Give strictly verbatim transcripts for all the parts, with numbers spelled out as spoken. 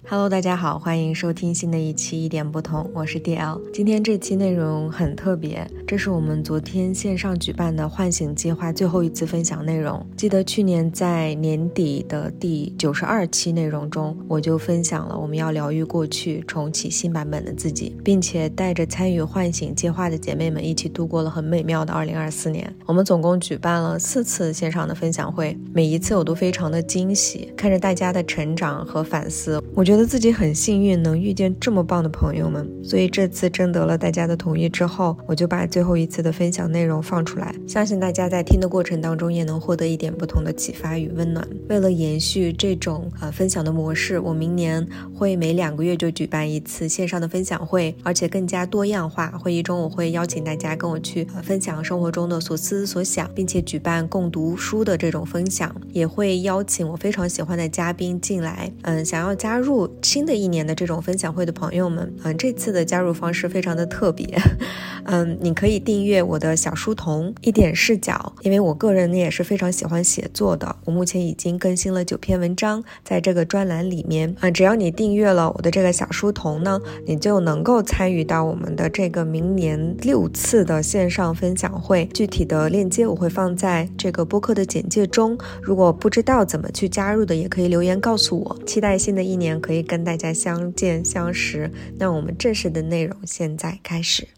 Hello， 大家好，欢迎收听新的一期一点不同，我是 D L。今天这期内容很特别，这是我们昨天线上举办的唤醒计划最后一次分享内容。记得去年在年底的第九十二期内容中，我就分享了我们要疗愈过去，重启新版本的自己，并且带着参与唤醒计划的姐妹们一起度过了很美妙的二零二四年。我们总共举办了四次线上的分享会，每一次我都非常的惊喜，看着大家的成长和反思，我觉得自己很幸运能遇见这么棒的朋友们。所以这次征得了大家的同意之后，我就把最后一次的分享内容放出来，相信大家在听的过程当中也能获得一点不同的启发与温暖。为了延续这种呃分享的模式，我明年会每两个月就举办一次线上的分享会，而且更加多样化。会议中我会邀请大家跟我去、呃、分享生活中的所思所想，并且举办共读书的这种分享，也会邀请我非常喜欢的嘉宾进来。嗯，想要加入新的一年的这种分享会的朋友们，嗯，这次的加入方式非常的特别。嗯，你可以订阅我的小书童一点视角，因为我个人也是非常喜欢写作的，我目前已经更新了九篇文章在这个专栏里面。嗯，只要你订阅了我的这个小书童呢，你就能够参与到我们的这个明年六次的线上分享会。具体的链接我会放在这个播客的简介中，如果不知道怎么去加入的，也可以留言告诉我。期待新的一年可以跟大家相见相识。那我们正式的内容现在开始。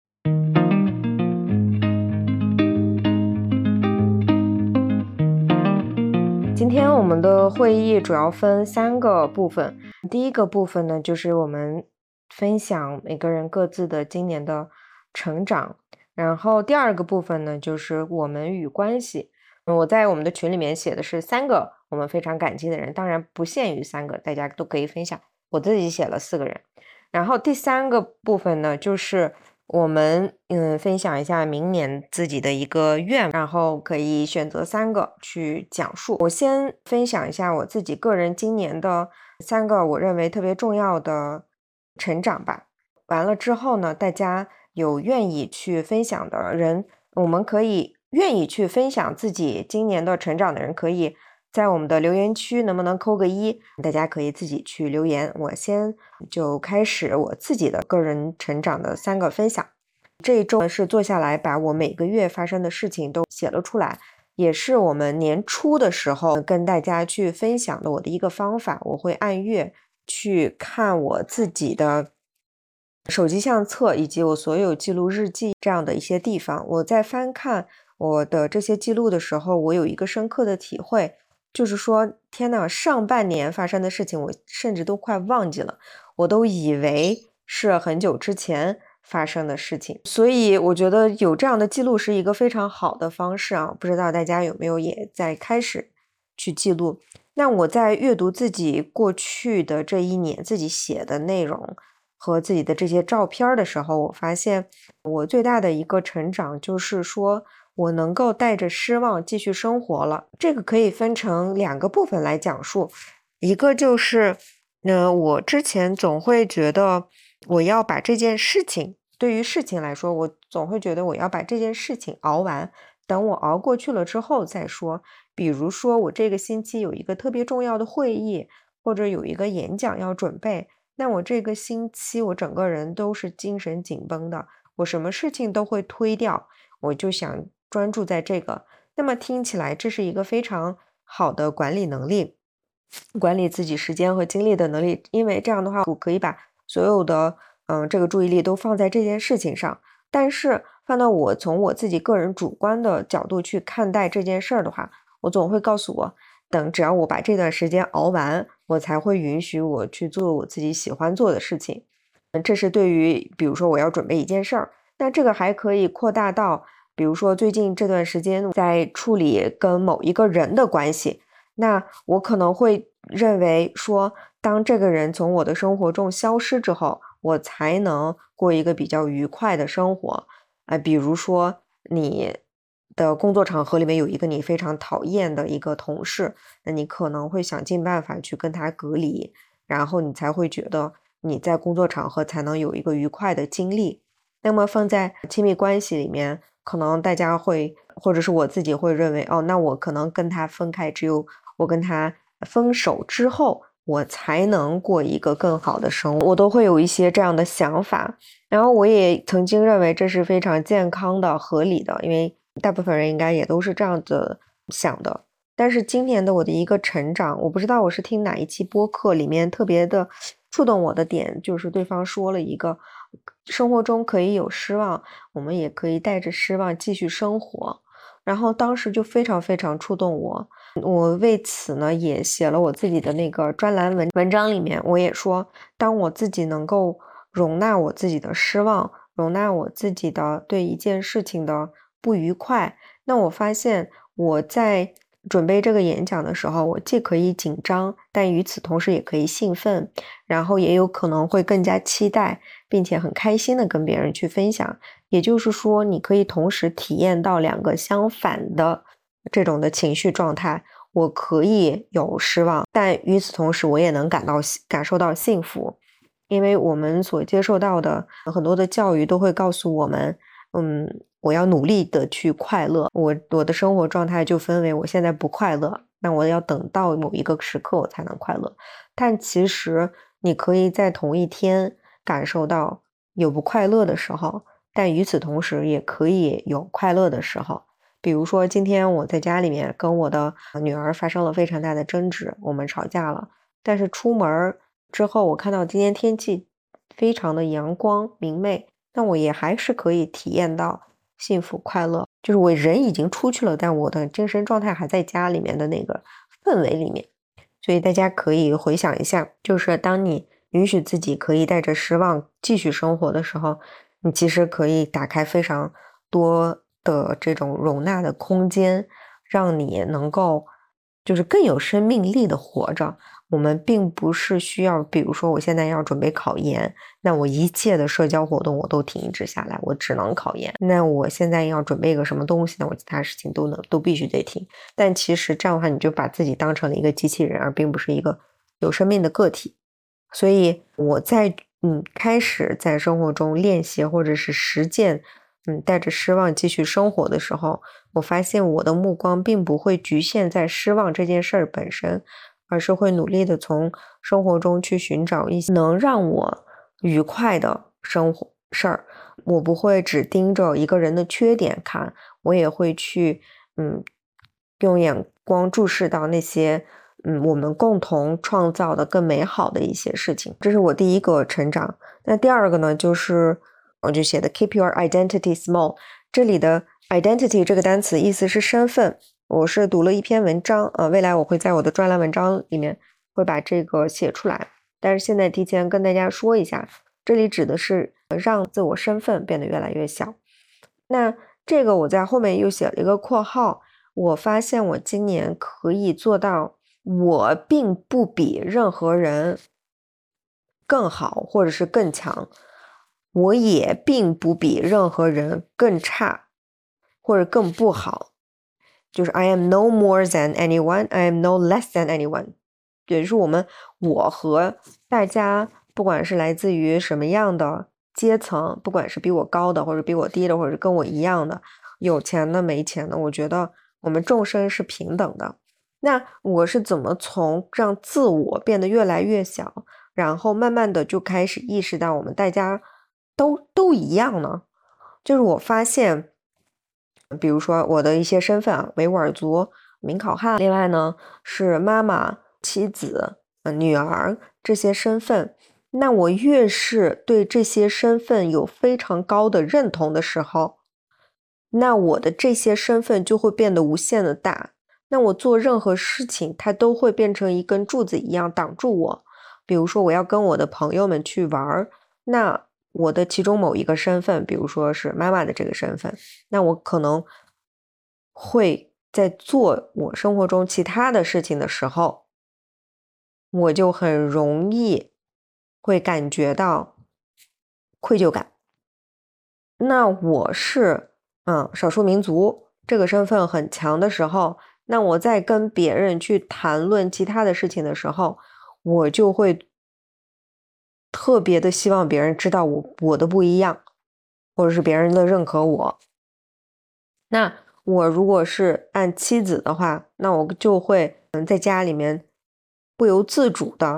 今天我们的会议主要分三个部分。第一个部分呢，就是我们分享每个人各自的今年的成长。然后第二个部分呢，就是我们与关系。我在我们的群里面写的是三个我们非常感激的人，当然不限于三个，大家都可以分享。我自己写了四个人。然后第三个部分呢，就是我们嗯分享一下明年自己的一个愿，然后可以选择三个去讲述。我先分享一下我自己个人今年的三个我认为特别重要的成长吧。完了之后呢，大家有愿意去分享的人，我们可以愿意去分享自己今年的成长的人，可以在我们的留言区能不能扣个一，大家可以自己去留言。我先就开始我自己的个人成长的三个分享。这一周是坐下来把我每个月发生的事情都写了出来，也是我们年初的时候跟大家去分享的我的一个方法。我会按月去看我自己的手机相册以及我所有记录日记这样的一些地方。我在翻看我的这些记录的时候，我有一个深刻的体会，就是说天哪，上半年发生的事情我甚至都快忘记了，我都以为是很久之前发生的事情。所以我觉得有这样的记录是一个非常好的方式啊，不知道大家有没有也在开始去记录。那我在阅读自己过去的这一年自己写的内容和自己的这些照片的时候，我发现我最大的一个成长就是说我能够带着失望继续生活了。这个可以分成两个部分来讲述。一个就是呃，我之前总会觉得我要把这件事情，对于事情来说，我总会觉得我要把这件事情熬完，等我熬过去了之后再说。比如说我这个星期有一个特别重要的会议，或者有一个演讲要准备，那我这个星期我整个人都是精神紧绷的，我什么事情都会推掉，我就想专注在这个。那么听起来这是一个非常好的管理能力，管理自己时间和精力的能力，因为这样的话我可以把所有的嗯这个注意力都放在这件事情上。但是放到我从我自己个人主观的角度去看待这件事儿的话，我总会告诉我，等只要我把这段时间熬完，我才会允许我去做我自己喜欢做的事情。这是对于比如说我要准备一件事儿，那这个还可以扩大到比如说最近这段时间在处理跟某一个人的关系，那我可能会认为说，当这个人从我的生活中消失之后，我才能过一个比较愉快的生活。呃，比如说你的工作场合里面有一个你非常讨厌的一个同事，那你可能会想尽办法去跟他隔离，然后你才会觉得你在工作场合才能有一个愉快的经历。那么放在亲密关系里面，可能大家会，或者是我自己会认为，哦，那我可能跟他分开，只有我跟他分手之后， 我才能过一个更好的生活，我都会有一些这样的想法。然后我也曾经认为这是非常健康的、合理的，因为大部分人应该也都是这样子想的。但是今年的我的一个成长，我不知道我是听哪一期播客里面特别的触动我的点，就是对方说了一个生活中可以有失望，我们也可以带着失望继续生活。然后当时就非常非常触动我，我为此呢也写了我自己的那个专栏文文章里面，我也说，当我自己能够容纳我自己的失望，容纳我自己的对一件事情的不愉快，那我发现我在准备这个演讲的时候，我既可以紧张，但与此同时也可以兴奋，然后也有可能会更加期待，并且很开心的跟别人去分享。也就是说，你可以同时体验到两个相反的这种的情绪状态。我可以有失望，但与此同时我也能感到感受到幸福，因为我们所接受到的很多的教育都会告诉我们，嗯，我要努力的去快乐，我我的生活状态就分为我现在不快乐，那我要等到某一个时刻我才能快乐。但其实你可以在同一天感受到有不快乐的时候，但与此同时也可以有快乐的时候。比如说今天我在家里面跟我的女儿发生了非常大的争执，我们吵架了，但是出门之后我看到今天天气非常的阳光明媚，那我也还是可以体验到幸福快乐，就是我人已经出去了，但我的精神状态还在家里面的那个氛围里面。所以大家可以回想一下，就是当你允许自己可以带着失望继续生活的时候，你其实可以打开非常多的这种容纳的空间，让你能够就是更有生命力的活着。我们并不是需要，比如说我现在要准备考研，那我一切的社交活动我都停止下来，我只能考研。那我现在要准备一个什么东西呢？我其他事情都能都必须得停。但其实这样的话，你就把自己当成了一个机器人，而并不是一个有生命的个体。所以我在嗯开始在生活中练习或者是实践嗯带着失望继续生活的时候，我发现我的目光并不会局限在失望这件事儿本身，而是会努力的从生活中去寻找一些能让我愉快的生活事儿。我不会只盯着一个人的缺点看，我也会去嗯用眼光注视到那些嗯我们共同创造的更美好的一些事情。这是我第一个成长。那第二个呢，就是我就写的 keep your identity small， 这里的 identity 这个单词意思是身份。我是读了一篇文章，呃，未来我会在我的专栏文章里面会把这个写出来，但是现在提前跟大家说一下，这里指的是让自我身份变得越来越小。那这个我在后面又写了一个括号，我发现我今年可以做到，我并不比任何人更好或者是更强，我也并不比任何人更差或者更不好。就是 I am no more than anyone, I am no less than anyone。 也就是我们我和大家不管是来自于什么样的阶层，不管是比我高的或者比我低的或者是跟我一样的，有钱的没钱的，我觉得我们众生是平等的。那我是怎么从让自我变得越来越小，然后慢慢的就开始意识到我们大家都都一样呢？就是我发现比如说我的一些身份啊，维吾尔族、民考汉，另外呢是妈妈、妻子、呃、女儿这些身份。那我越是对这些身份有非常高的认同的时候，那我的这些身份就会变得无限的大。那我做任何事情，它都会变成一根柱子一样挡住我。比如说我要跟我的朋友们去玩，那我的其中某一个身份，比如说是妈妈的这个身份，那我可能会在做我生活中其他的事情的时候，我就很容易会感觉到愧疚感。那我是嗯少数民族这个身份很强的时候，那我在跟别人去谈论其他的事情的时候，我就会特别的希望别人知道我我的不一样，或者是别人的认可我。那我如果是按妻子的话，那我就会嗯在家里面不由自主的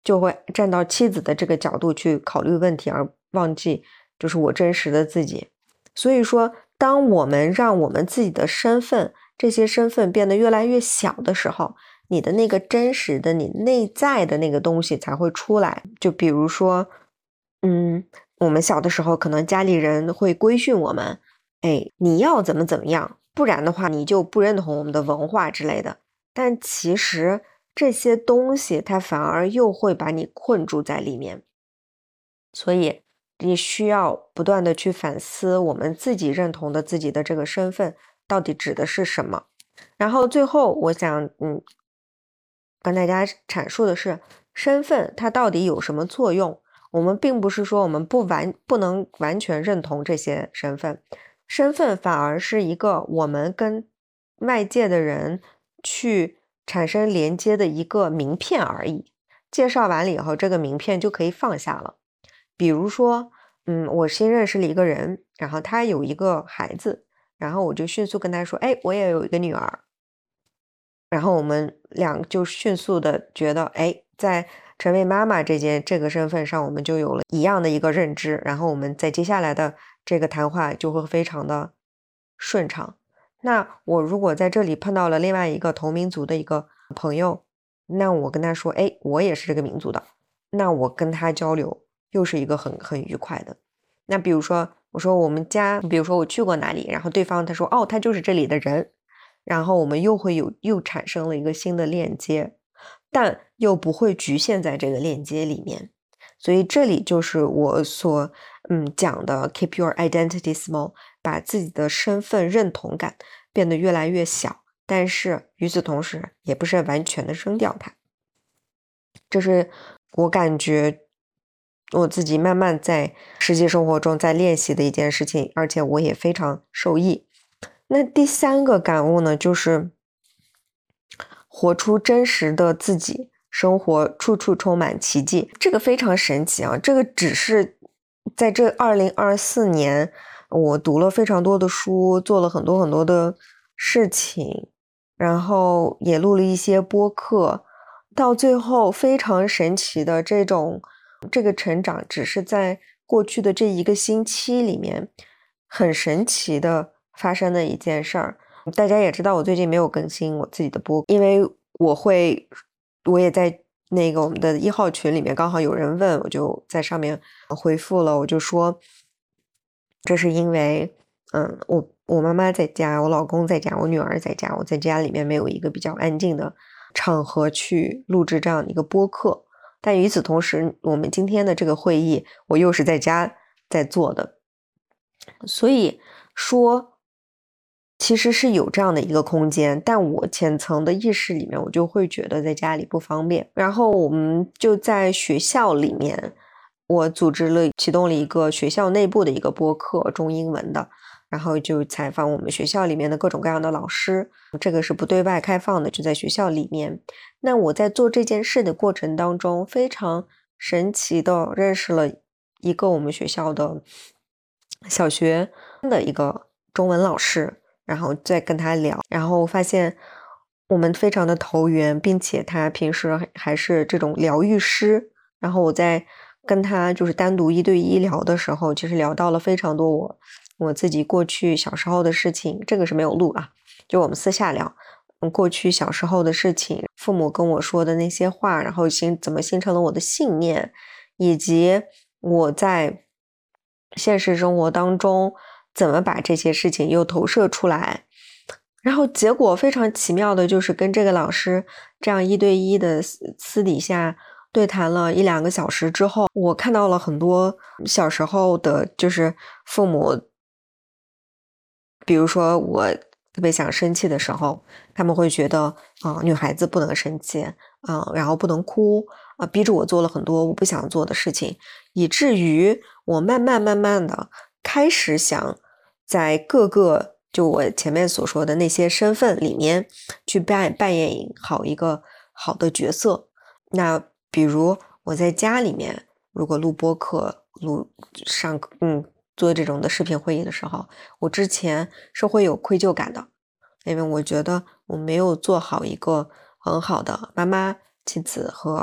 就会站到妻子的这个角度去考虑问题，而忘记就是我真实的自己。所以说，当我们让我们自己的身份，这些身份变得越来越小的时候，你的那个真实的你内在的那个东西才会出来。就比如说，嗯，我们小的时候可能家里人会规训我们，哎，你要怎么怎么样，不然的话你就不认同我们的文化之类的。但其实这些东西它反而又会把你困住在里面。所以你需要不断的去反思我们自己认同的自己的这个身份到底指的是什么。然后最后我想嗯跟大家阐述的是，身份它到底有什么作用。我们并不是说我们不完不能完全认同这些身份，身份反而是一个我们跟外界的人去产生连接的一个名片而已。介绍完了以后，这个名片就可以放下了。比如说，嗯，我新认识了一个人，然后他有一个孩子，然后我就迅速跟他说，哎，我也有一个女儿。然后我们俩就迅速的觉得，哎，在成为妈妈这件这个身份上，我们就有了一样的一个认知，然后我们在接下来的这个谈话就会非常的顺畅。那我如果在这里碰到了另外一个同民族的一个朋友，那我跟他说，哎，我也是这个民族的，那我跟他交流又是一个很很愉快的。那比如说，我说我们家，比如说我去过哪里，然后对方他说，哦，他就是这里的人。然后我们又会有又产生了一个新的链接，但又不会局限在这个链接里面。所以这里就是我所嗯讲的 keep your identity small， 把自己的身份认同感变得越来越小，但是与此同时也不是完全的扔掉它。这是我感觉我自己慢慢在实际生活中在练习的一件事情，而且我也非常受益。那第三个感悟呢，就是活出真实的自己，生活处处充满奇迹。这个非常神奇啊！这个只是在这二零二四年，我读了非常多的书，做了很多很多的事情，然后也录了一些播客，到最后非常神奇的这种这个成长，只是在过去的这一个星期里面，很神奇的发生的一件事儿。大家也知道我最近没有更新我自己的播，因为我会我也在那个我们的一号群里面刚好有人问，我就在上面回复了，我就说这是因为嗯我我妈妈在家，我老公在家，我女儿在家，我在家里面没有一个比较安静的场合去录制这样的一个播客。但与此同时，我们今天的这个会议我又是在家在做的，所以说其实是有这样的一个空间，但我浅层的意识里面，我就会觉得在家里不方便。然后我们就在学校里面，我组织了启动了一个学校内部的一个播客，中英文的，然后就采访我们学校里面的各种各样的老师，这个是不对外开放的，就在学校里面。那我在做这件事的过程当中，非常神奇的认识了一个我们学校的小学的一个中文老师，然后再跟他聊，然后发现我们非常的投缘，并且他平时还是这种疗愈师。然后我在跟他就是单独一对一聊的时候，其实聊到了非常多我我自己过去小时候的事情，这个是没有录啊，就我们私下聊过去小时候的事情，父母跟我说的那些话，然后形怎么形成了我的信念，以及我在现实生活当中怎么把这些事情又投射出来。然后结果非常奇妙的就是跟这个老师这样一对一的私底下对谈了一两个小时之后，我看到了很多小时候的就是父母，比如说我特别想生气的时候，他们会觉得啊、呃，女孩子不能生气啊、呃，然后不能哭啊、呃，逼着我做了很多我不想做的事情，以至于我慢慢慢慢的开始想在各个就我前面所说的那些身份里面去扮扮演好一个好的角色。那比如我在家里面如果录播客录上嗯做这种的视频会议的时候，我之前是会有愧疚感的，因为我觉得我没有做好一个很好的妈妈、妻子和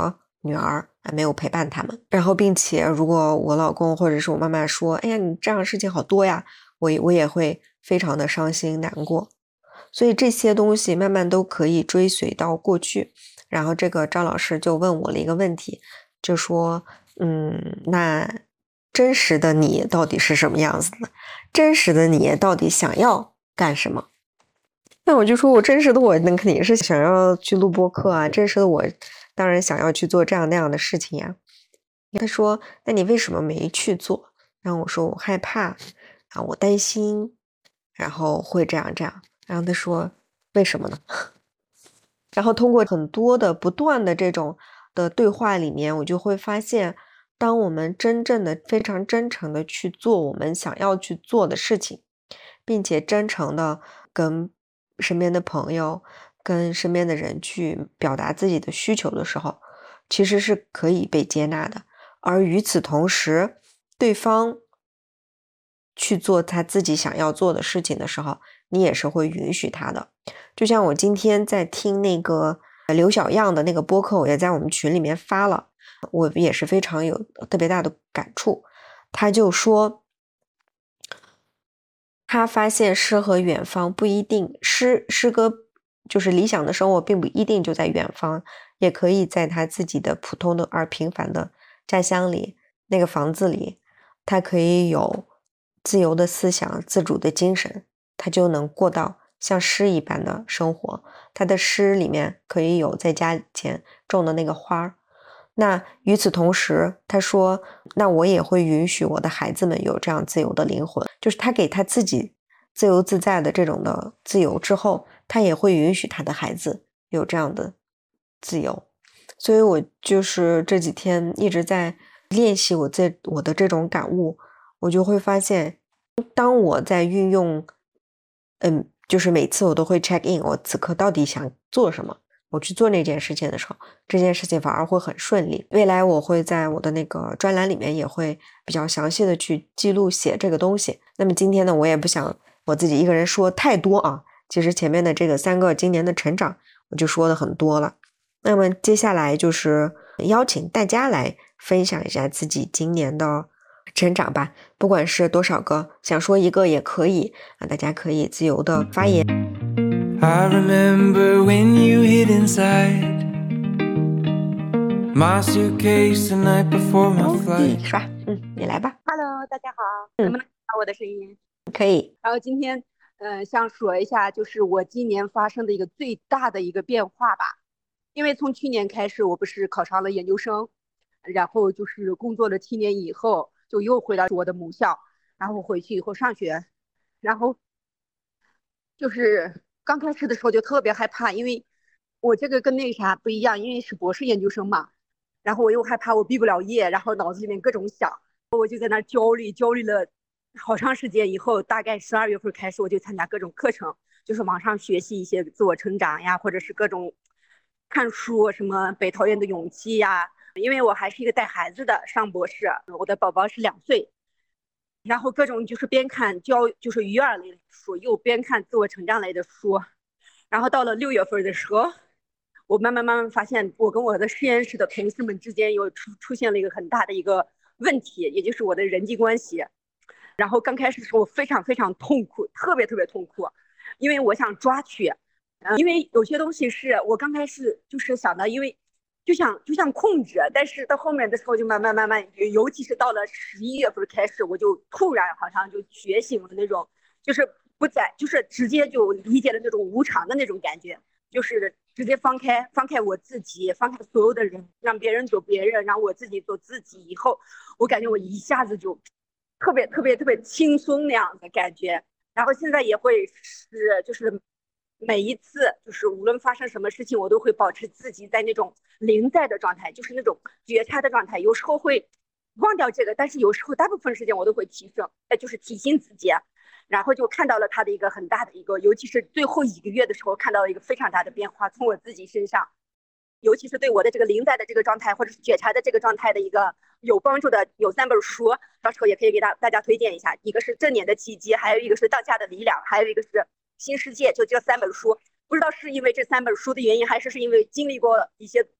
女儿没有陪伴他们。然后并且如果我老公或者是我妈妈说，哎呀你这样的事情好多呀，我也我也会非常的伤心难过。所以这些东西慢慢都可以追随到过去。然后这个赵老师就问我了一个问题，就说嗯，那真实的你到底是什么样子的？真实的你到底想要干什么？那我就说我真实的我那肯定是想要去录播客啊，真实的我当然想要去做这样那样的事情呀。他说那你为什么没去做？然后我说我害怕啊，我担心，然后会这样这样。然后他说为什么呢？然后通过很多的不断的这种的对话里面，我就会发现，当我们真正的非常真诚的去做我们想要去做的事情，并且真诚的跟身边的朋友跟身边的人去表达自己的需求的时候，其实是可以被接纳的。而与此同时，对方去做他自己想要做的事情的时候，你也是会允许他的。就像我今天在听那个刘小样的那个播客，我也在我们群里面发了，我也是非常有特别大的感触。他就说他发现诗和远方不一定，诗诗歌就是理想的生活并不一定就在远方，也可以在他自己的普通的而平凡的家乡里，那个房子里，他可以有自由的思想，自主的精神，他就能过到像诗一般的生活。他的诗里面可以有在家前种的那个花。那与此同时，他说那我也会允许我的孩子们有这样自由的灵魂，就是他给他自己自由自在的这种的自由之后，他也会允许他的孩子有这样的自由。所以我就是这几天一直在练习我在我的这种感悟，我就会发现当我在运用嗯，就是每次我都会 check in 我此刻到底想做什么，我去做那件事情的时候，这件事情反而会很顺利。未来我会在我的那个专栏里面也会比较详细的去记录写这个东西。那么今天呢，我也不想我自己一个人说太多啊，其实前面的这个三个今年的成长我就说的很多了。那么接下来就是邀请大家来分享一下自己今年的成长吧，不管是多少个，想说一个也可以啊，大家可以自由的发言。I remember when you hid inside my suitcase the night before my flight。你刷，嗯，你来吧。 Hello， 大家好，能不能听到我的声音？ 可以。 然后今天，呃，想说一下，就是我今年发生的一个最大的一个变化吧。因为从去年开始，我不是考上了研究生，然后就是工作了七年以后，就又回到我的母校，然后回去以后上学，然后就是刚开始的时候就特别害怕，因为我这个跟那啥不一样，因为是博士研究生嘛，然后我又害怕我毕不了业，然后脑子里面各种想，我就在那焦虑，焦虑了好长时间以后，大概十二月份开始，我就参加各种课程，就是网上学习一些自我成长呀，或者是各种看书，什么被讨厌的勇气呀。因为我还是一个带孩子的，上博士，我的宝宝是两岁，然后各种就是边看教就是育儿类的书，又边看自我成长类的书。然后到了六月份的时候，我慢慢慢慢发现，我跟我的实验室的同事们之间又出出现了一个很大的一个问题，也就是我的人际关系。然后刚开始的时候非常非常痛苦，特别特别痛苦，因为我想抓取，嗯，因为有些东西是我刚开始就是想的，因为就想就想控制，但是到后面的时候就慢慢慢慢，尤其是到了十一月份开始，我就突然好像就觉醒了那种，就是不再就是直接就理解了那种无常的那种感觉，就是直接放开放开我自己，放开所有的人，让别人做别人，让我自己做自己。以后我感觉我一下子就特别特别特别轻松那样的感觉。然后现在也会是就是每一次就是无论发生什么事情，我都会保持自己在那种临在的状态，就是那种觉察的状态。有时候会忘掉这个，但是有时候大部分时间我都会提升，就是提醒自己。然后就看到了他的一个很大的一个，尤其是最后一个月的时候，看到了一个非常大的变化，从我自己身上，尤其是对我的这个临在的这个状态，或者是觉察的这个状态的一个有帮助的，有三本书，到时候也可以给大大家推荐一下。一个是正念的契机，还有一个是当下的力量，还有一个是新世界，就这三本书。不知道是因为这三本书的原因，还是是因为经历过一些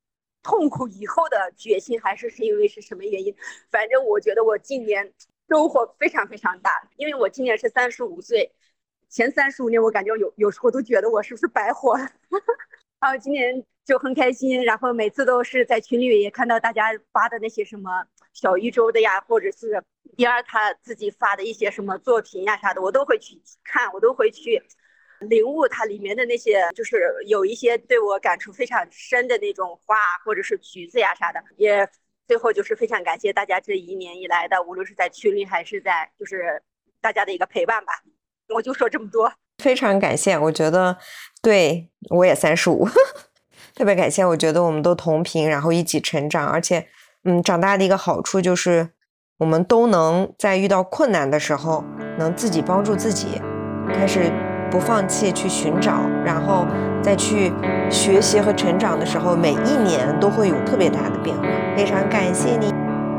痛苦以后的决心，还是是因为是什么原因？反正我觉得我今年收获非常非常大，因为我今年是三十五岁，前三十五年我感觉有有时候都觉得我是不是白活了。然后今年就很开心，然后每次都是在群里也看到大家发的那些什么小宇宙的呀，或者是第二他自己发的一些什么作品呀啥的，我都会去看，我都会去领悟它里面的那些，就是有一些对我感触非常深的那种话或者是句子呀啥的。也最后就是非常感谢大家这一年以来的，无论是在群里还是在就是大家的一个陪伴吧。我就说这么多。 非常感谢，我觉得对我也三十五，特别感谢。我觉得我们都同频，然后一起成长，而且，嗯，长大的一个好处就是我们都能在遇到困难的时候，能自己帮助自己，开始不放弃去寻找，然后再去学习和成长的时候，每一年都会有特别大的变化。非常感谢你。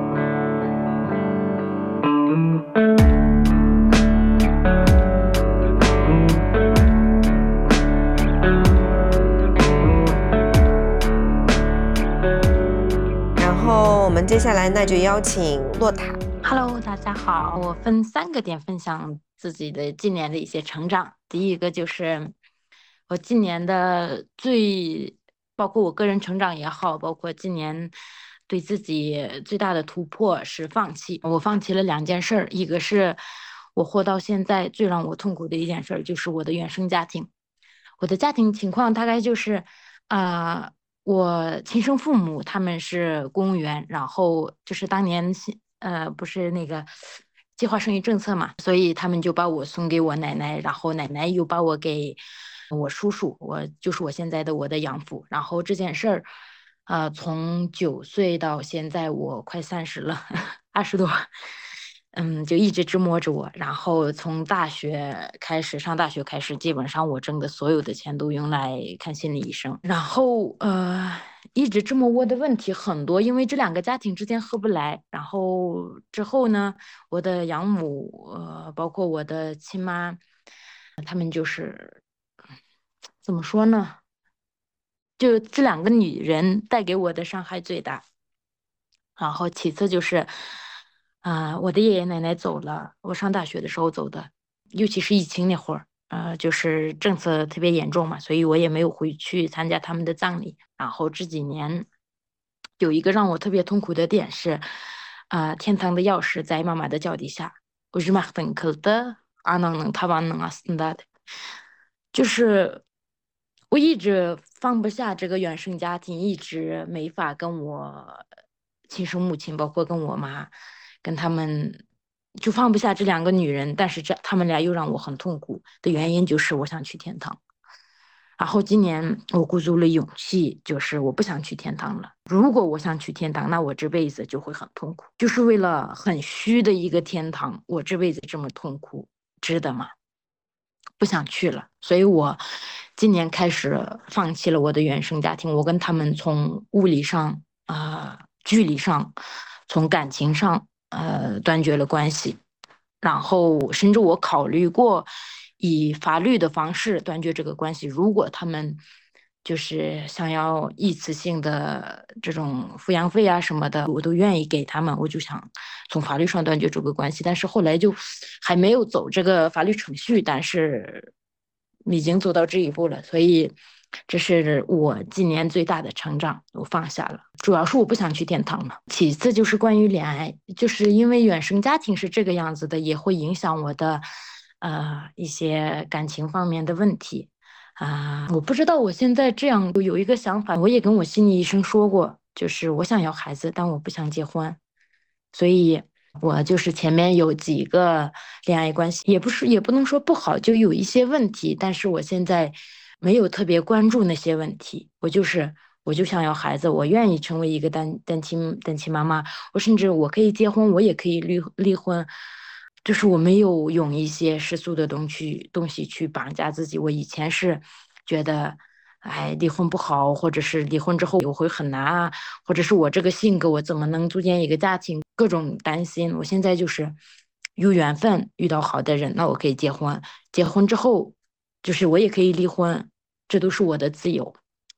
我们接下来那就邀请洛塔。 Hello， 大家好，我分三个点分享自己的今年的一些成长。第一个就是我今年的最，包括我个人成长也好，包括今年对自己最大的突破是放弃。我放弃了两件事儿，一个是我活到现在最让我痛苦的一件事儿，就是我的原生家庭。我的家庭情况大概就是啊。呃我亲生父母他们是公务员，然后就是当年呃不是那个计划生育政策嘛，所以他们就把我送给我奶奶，然后奶奶又把我给我叔叔，我就是我现在的我的养父。然后这件事儿，呃，从九岁到现在我快三十了，二十多。嗯，就一直折磨着我。然后从大学开始，上大学开始，基本上我挣的所有的钱都用来看心理医生。然后呃，一直折磨我的问题很多，因为这两个家庭之间合不来。然后之后呢，我的养母，呃，包括我的亲妈，他们就是怎么说呢？就这两个女人带给我的伤害最大。然后其次就是。啊、呃，我的爷爷奶奶走了，我上大学的时候走的，尤其是疫情那会儿，呃，就是政策特别严重嘛，所以我也没有回去参加他们的葬礼。然后这几年有一个让我特别痛苦的点是，啊、呃，天堂的钥匙在妈妈的脚底下，我是马登克的阿能能他把能啊斯的，就是我一直放不下这个原生家庭，一直没法跟我亲生母亲，包括跟我妈。跟他们就放不下这两个女人，但是这他们俩又让我很痛苦的原因就是我想去天堂。然后今年我鼓足了勇气，就是我不想去天堂了。如果我想去天堂，那我这辈子就会很痛苦，就是为了很虚的一个天堂，我这辈子这么痛苦，值得吗？不想去了，所以我今年开始放弃了我的原生家庭，我跟他们从物理上啊、呃、距离上，从感情上。呃，断绝了关系，然后甚至我考虑过以法律的方式断绝这个关系。如果他们就是想要一次性的这种抚养费啊什么的，我都愿意给他们。我就想从法律上断绝这个关系，但是后来就还没有走这个法律程序，但是已经走到这一步了，所以。这是我今年最大的成长，我放下了。主要是我不想去天堂了。其次就是关于恋爱，就是因为原生家庭是这个样子的，也会影响我的呃一些感情方面的问题啊、呃。我不知道我现在这样有一个想法，我也跟我心理医生说过，就是我想要孩子，但我不想结婚，所以。我就是前面有几个恋爱关系，也不是也不能说不好，就有一些问题，但是我现在。没有特别关注那些问题，我就是我就想要孩子，我愿意成为一个单单亲单亲妈妈，我甚至我可以结婚，我也可以离离婚，就是我没有用一些世俗的东西东西去绑架自己。我以前是觉得，哎，离婚不好，或者是离婚之后我会很难啊，或者是我这个性格我怎么能组建一个家庭，各种担心。我现在就是有缘分遇到好的人，那我可以结婚，结婚之后就是我也可以离婚。这都是我的自由，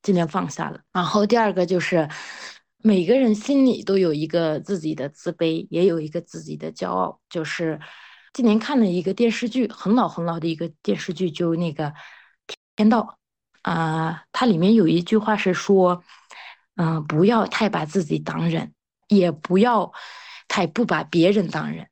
尽量放下了。然后第二个就是每个人心里都有一个自己的自卑，也有一个自己的骄傲。就是今年看了一个电视剧，很老很老的一个电视剧，就那个《天道》啊、它里面有一句话是说，嗯、不要太把自己当人，也不要太不把别人当人。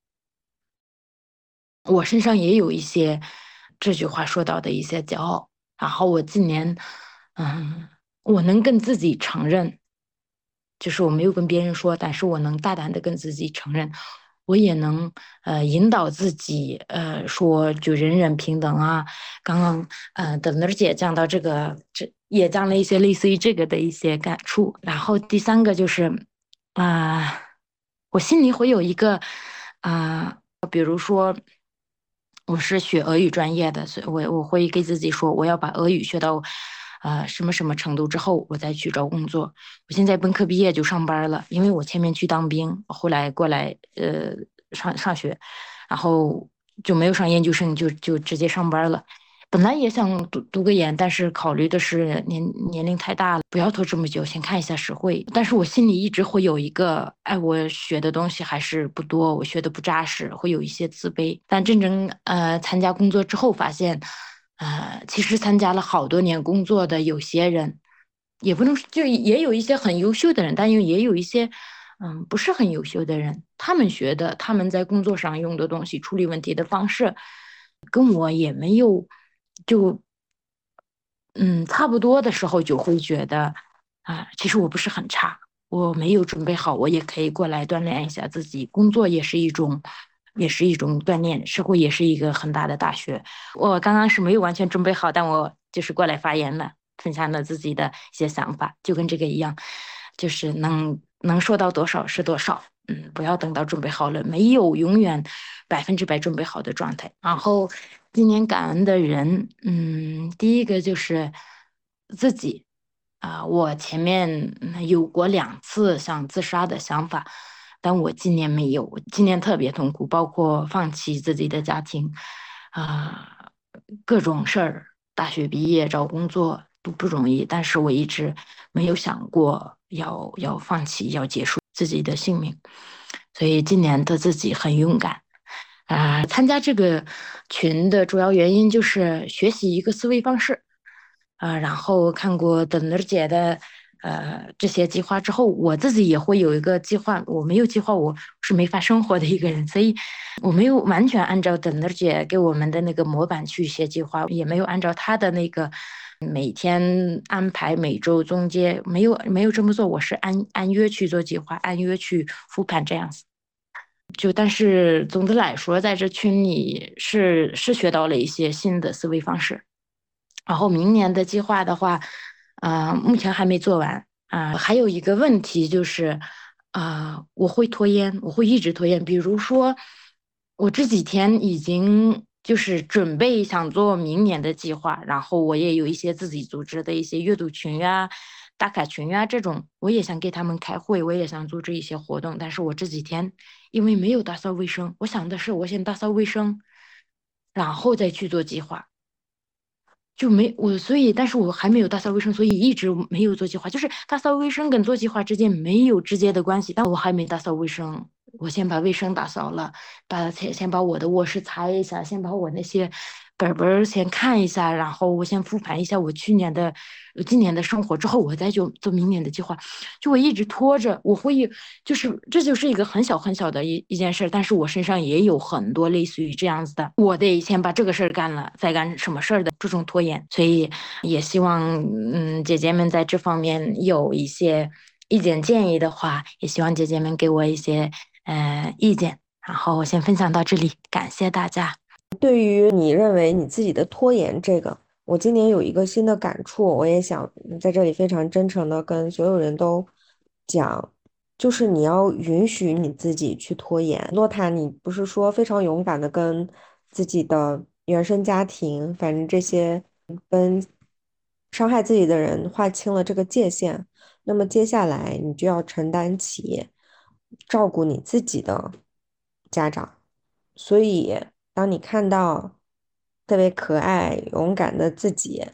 我身上也有一些这句话说到的一些骄傲，然后我今年，嗯，我能跟自己承认，就是我没有跟别人说，但是我能大胆的跟自己承认，我也能呃引导自己，呃说就人人平等啊。刚刚呃等儿姐讲到这个，这也讲了一些类似于这个的一些感触。然后第三个就是啊、我心里会有一个啊、比如说。我是学俄语专业的，所以我我会给自己说，我要把俄语学到，呃，什么什么程度之后，我再去找工作。我现在本科毕业就上班了，因为我前面去当兵，后来过来呃上上学，然后就没有上研究生，就就直接上班了。本来也想读读个研，但是考虑的是年年龄太大了，不要拖这么久，先看一下实惠。但是我心里一直会有一个，哎，我学的东西还是不多，我学的不扎实，会有一些自卑。但真正呃参加工作之后，发现，呃，其实参加了好多年工作的有些人，也不能说就也有一些很优秀的人，但又也有一些。嗯，不是很优秀的人，他们学的，他们在工作上用的东西，处理问题的方式，跟我也没有，就嗯，差不多的时候就会觉得，啊，其实我不是很差，我没有准备好，我也可以过来锻炼一下自己。工作也是一种，也是一种锻炼，社会也是一个很大的大学。我刚刚是没有完全准备好，但我就是过来发言了，分享了自己的一些想法，就跟这个一样，就是能能说到多少是多少。嗯，不要等到准备好了，没有永远百分之百准备好的状态。然后今年感恩的人，嗯，第一个就是自己啊、我前面嗯有过两次想自杀的想法，但我今年没有，我今年特别痛苦，包括放弃自己的家庭啊、各种事儿，大学毕业找工作都不容易，但是我一直没有想过要要放弃，要结束自己的性命，所以今年的自己很勇敢。啊、参加这个群的主要原因就是学习一个思维方式，啊、然后看过等儿姐的呃这些计划之后，我自己也会有一个计划。我没有计划，我是没法生活的一个人，所以我没有完全按照等儿姐给我们的那个模板去写计划，也没有按照她的那个每天安排、每周总结，没有没有这么做。我是按按月去做计划，按月去复盘这样子。就但是总的来说，在这群里是是学到了一些新的思维方式。然后明年的计划的话，啊、目前还没做完啊、还有一个问题就是，啊、我会拖延，我会一直拖延。比如说，我这几天已经就是准备想做明年的计划，然后我也有一些自己组织的一些阅读群呀、打卡群呀这种，我也想给他们开会，我也想组织一些活动，但是我这几天因为没有打扫卫生，我想的是我先打扫卫生，然后再去做计划。就没我，所以但是我还没有打扫卫生，所以一直没有做计划。就是打扫卫生跟做计划之间没有直接的关系，但我还没打扫卫生，我先把卫生打扫了，把先先把我的卧室擦一下，先把我那些本本儿先看一下，然后我先复盘一下我去年的、呃今年的生活之后，我再就做明年的计划。就我一直拖着，我会就是这就是一个很小很小的一一件事，但是我身上也有很多类似于这样子的，我得先把这个事儿干了，再干什么事儿的这种拖延，所以也希望嗯姐姐们在这方面有一些意见建议的话，也希望姐姐们给我一些呃意见，然后我先分享到这里，感谢大家。 对于你认为你自己的拖延这个，我今年有一个新的感触，我也想在这里非常真诚的跟所有人都讲，就是你要允许你自己去拖延。洛塔，你不是说非常勇敢的跟自己的原生家庭，反正这些跟伤害自己的人划清了这个界限，那么接下来你就要承担起照顾你自己的家长。所以，当你看到特别可爱、勇敢的自己，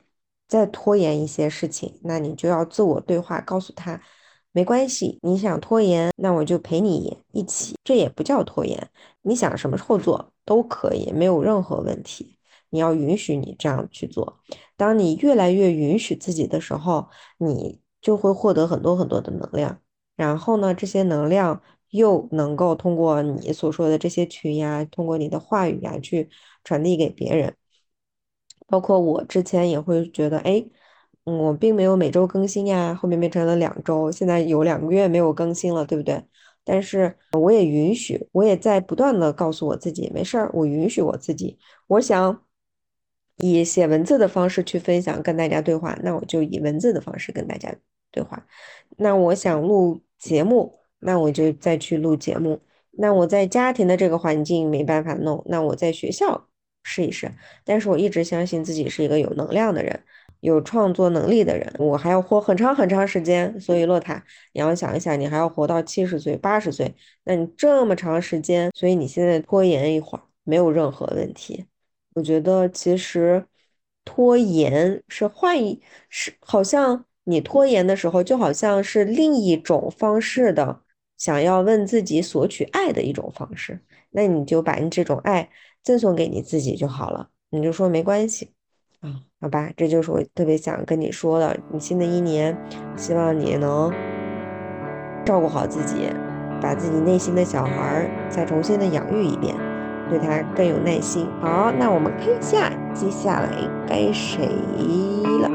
再拖延一些事情，那你就要自我对话，告诉他没关系，你想拖延，那我就陪你一起，这也不叫拖延，你想什么时候做都可以，没有任何问题。你要允许你这样去做。当你越来越允许自己的时候，你就会获得很多很多的能量。然后呢，这些能量又能够通过你所说的这些群呀，通过你的话语呀，去传递给别人。包括我之前也会觉得，哎，嗯，我并没有每周更新呀，后面变成了两周，现在有两个月没有更新了，对不对？但是我也允许，我也在不断的告诉我自己，没事儿，我允许我自己，我想以写文字的方式去分享，跟大家对话，那我就以文字的方式跟大家对话。那我想录节目，那我就再去录节目。那我在家庭的这个环境没办法弄，那我在学校试一试。但是我一直相信自己是一个有能量的人，有创作能力的人，我还要活很长很长时间。所以洛塔，你要想一想，你还要活到七十岁、八十岁，那你这么长时间，所以你现在拖延一会儿没有任何问题。我觉得其实拖延是换一，是好像你拖延的时候，就好像是另一种方式的想要问自己索取爱的一种方式。那你就把你这种爱赠送给你自己就好了，你就说没关系啊，好吧，这就是我特别想跟你说的。你新的一年，希望你能照顾好自己，把自己内心的小孩再重新的养育一遍，对他更有耐心。好，那我们看一下接下来该谁了。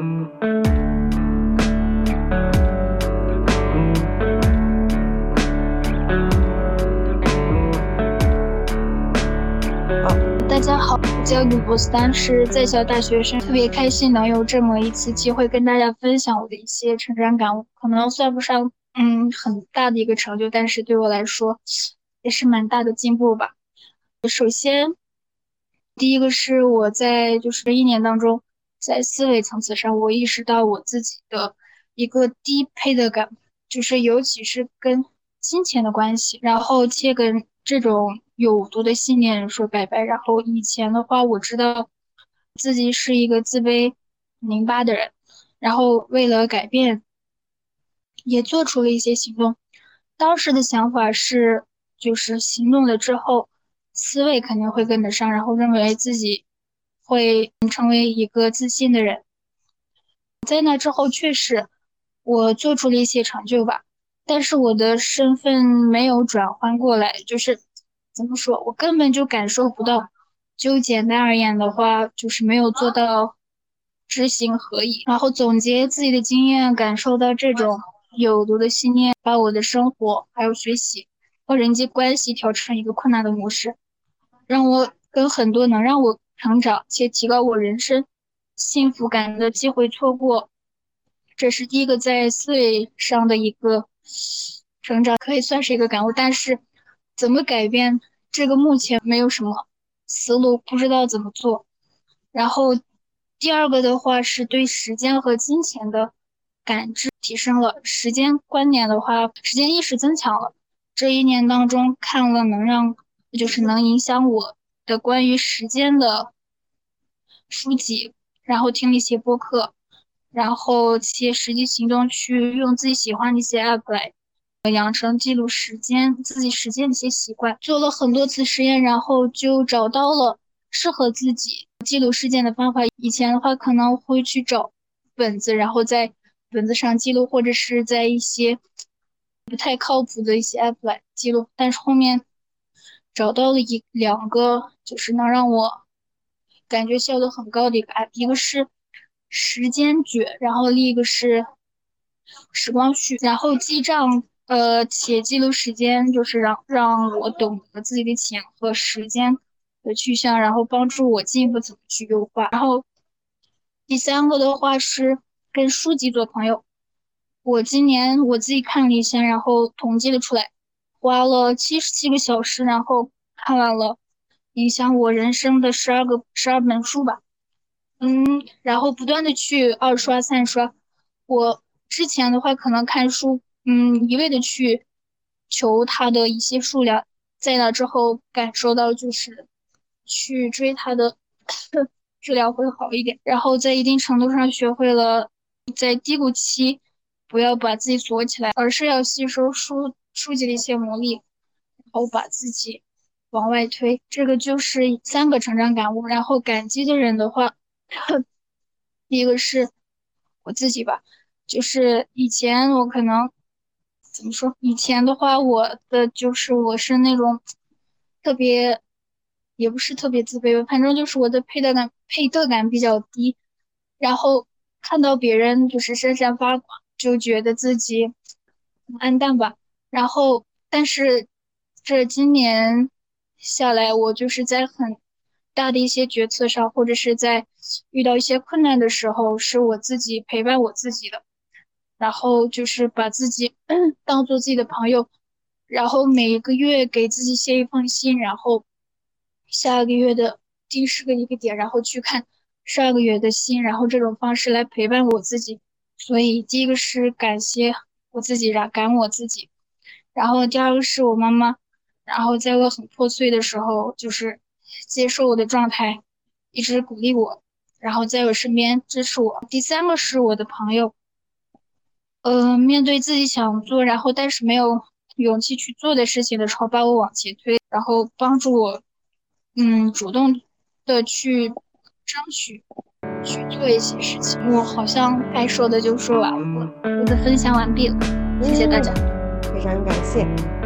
大家好，我叫吕博斯丹，是在校大学生，特别开心能有这么一次机会跟大家分享我的一些成长感悟，可能算不上嗯很大的一个成就，但是对我来说也是蛮大的进步吧。首先，第一个是我在就是一年当中，在思维层次上，我意识到我自己的一个低配的感，就是尤其是跟金钱的关系，然后切跟这种有毒的信念说拜拜。然后以前的话，我知道自己是一个自卑拧巴的人，然后为了改变，也做出了一些行动。当时的想法是，就是行动了之后，思维肯定会跟得上，然后认为自己会成为一个自信的人。在那之后，确实我做出了一些成就吧，但是我的身份没有转换过来，就是怎么说，我根本就感受不到。就简单而言的话，就是没有做到知行合一。然后总结自己的经验，感受到这种有毒的信念，把我的生活还有学习和人际关系调成一个困难的模式，让我跟很多能让我成长且提高我人生幸福感的机会错过。这是第一个在思维上的一个成长，可以算是一个感悟。但是怎么改变，这个目前没有什么思路，不知道怎么做。然后第二个的话是对时间和金钱的感知提升了，时间观念的话，时间意识增强了。这一年当中看了能让，就是能影响我的关于时间的书籍，然后听一些播客，然后切实际行动去用自己喜欢的一些 app 来养成记录时间、自己实践的一些习惯。做了很多次实验，然后就找到了适合自己记录事件的方法。以前的话可能会去找本子，然后在本子上记录，或者是在一些不太靠谱的一些 app 来记录。但是后面找到了一两个，就是能让我感觉效率很高的一个 app，一个是时间卷，然后另一个是时光序，然后记账，呃，且记录时间，就是让让我懂得自己的钱和时间的去向，然后帮助我进一步怎么去优化。然后第三个的话是跟书籍做朋友。我今年我自己看了一下，然后统计了出来，花了七十七个小时，然后看完了影响我人生的十二个十二本书吧。嗯，然后不断的去二刷三刷。我之前的话可能看书，嗯，一味的去求它的一些数量，在那之后感受到就是去追它的治疗会好一点。然后在一定程度上学会了在低谷期不要把自己锁起来，而是要吸收书书籍的一些魔力，然后把自己往外推。这个就是三个成长感悟。然后感激的人的话，第一个是我自己吧，就是以前我可能怎么说？以前的话，我的就是我是那种特别，也不是特别自卑吧，反正就是我的配得感配得感比较低，然后看到别人就是闪闪发光，就觉得自己很暗淡吧。然后，但是这今年下来，我就是在很大的一些决策上，或者是在遇到一些困难的时候，是我自己陪伴我自己的。然后就是把自己当做自己的朋友，然后每一个月给自己写一封信，然后下个月的定时个一个点，然后去看上个月的信，然后这种方式来陪伴我自己。所以第一个是感谢我自己，然感恩我自己，然后第二个是我妈妈，然后在我很破碎的时候，就是接受我的状态，一直鼓励我，然后在我身边支持我。第三个是我的朋友。呃，面对自己想做，然后但是没有勇气去做的事情的时候，把我往前推，然后帮助我，嗯，主动的去争取去做一些事情。我好像该说的就说完了，我的分享完毕了，谢谢大家。 嗯，非常感谢。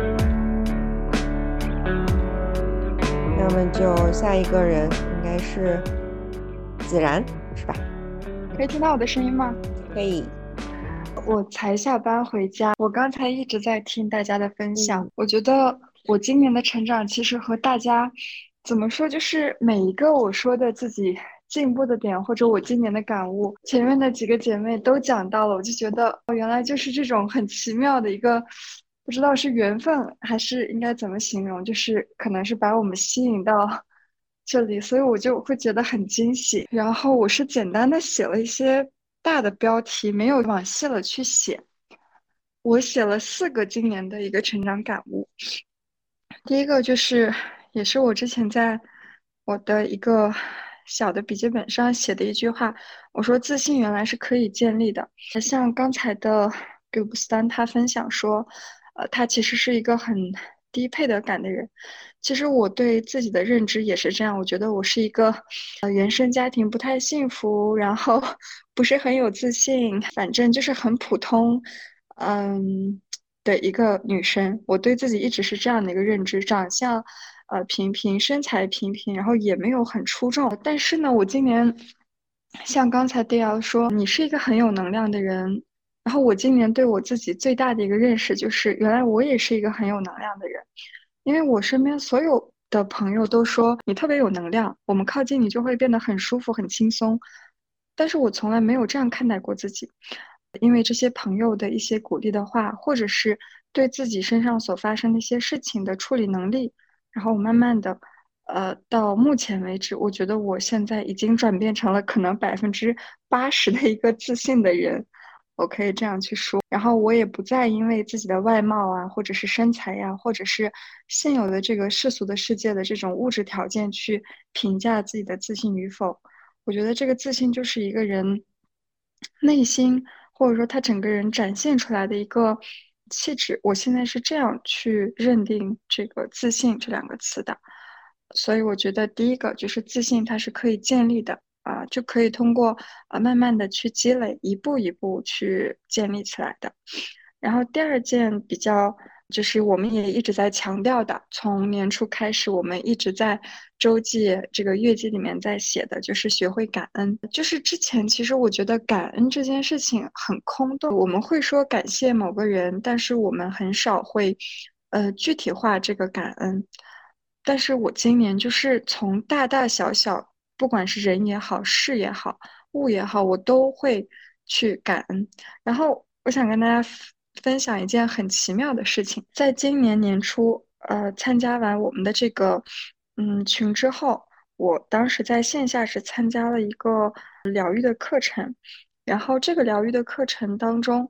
那么就下一个人应该是子然，是吧？ 可以听到我的声音吗？ 可以。 我才下班回家，我刚才一直在听大家的分享。 嗯我觉得我今年的成长其实和大家怎么说，就是每一个我说的自己进步的点，或者我今年的感悟，前面的几个姐妹都讲到了，我就觉得哦，原来就是这种很奇妙的一个，不知道是缘分还是应该怎么形容，就是可能是把我们吸引到这里，所以我就会觉得很惊喜。然后我是简单的写了一些大的标题，没有往细了去写。我写了四个今年的一个成长感悟。第一个就是，也是我之前在我的一个小的笔记本上写的一句话，我说自信原来是可以建立的。像刚才的给布斯丹他分享说，呃，他其实是一个很低配得感的人。其实我对自己的认知也是这样，我觉得我是一个呃原生家庭不太幸福，然后不是很有自信，反正就是很普通，嗯的一个女生。我对自己一直是这样的一个认知，长相呃平平，身材平平，然后也没有很出众。但是呢，我今年像刚才迪瑶说，你是一个很有能量的人。然后我今年对我自己最大的一个认识就是，原来我也是一个很有能量的人。因为我身边所有的朋友都说你特别有能量，我们靠近你就会变得很舒服、很轻松。但是我从来没有这样看待过自己，因为这些朋友的一些鼓励的话，或者是对自己身上所发生的一些事情的处理能力，然后慢慢的，呃，到目前为止，我觉得我现在已经转变成了可能百分之八十的一个自信的人。我可以这样去说，然后我也不再因为自己的外貌啊，或者是身材呀、或者是现有的这个世俗的世界的这种物质条件去评价自己的自信与否。我觉得这个自信就是一个人内心，或者说他整个人展现出来的一个气质。我现在是这样去认定这个自信这两个词的。所以我觉得第一个就是自信，它是可以建立的。啊，就可以通过呃慢慢的去积累，一步一步去建立起来的。然后第二件比较就是我们也一直在强调的，从年初开始，我们一直在周记这个月记里面在写的，就是学会感恩。就是之前其实我觉得感恩这件事情很空洞，我们会说感谢某个人，但是我们很少会呃具体化这个感恩。但是我今年就是从大大小小，不管是人也好，事也好，物也好，我都会去感恩。然后我想跟大家分享一件很奇妙的事情，在今年年初，呃，参加完我们的这个嗯群之后，我当时在线下是参加了一个疗愈的课程，然后这个疗愈的课程当中，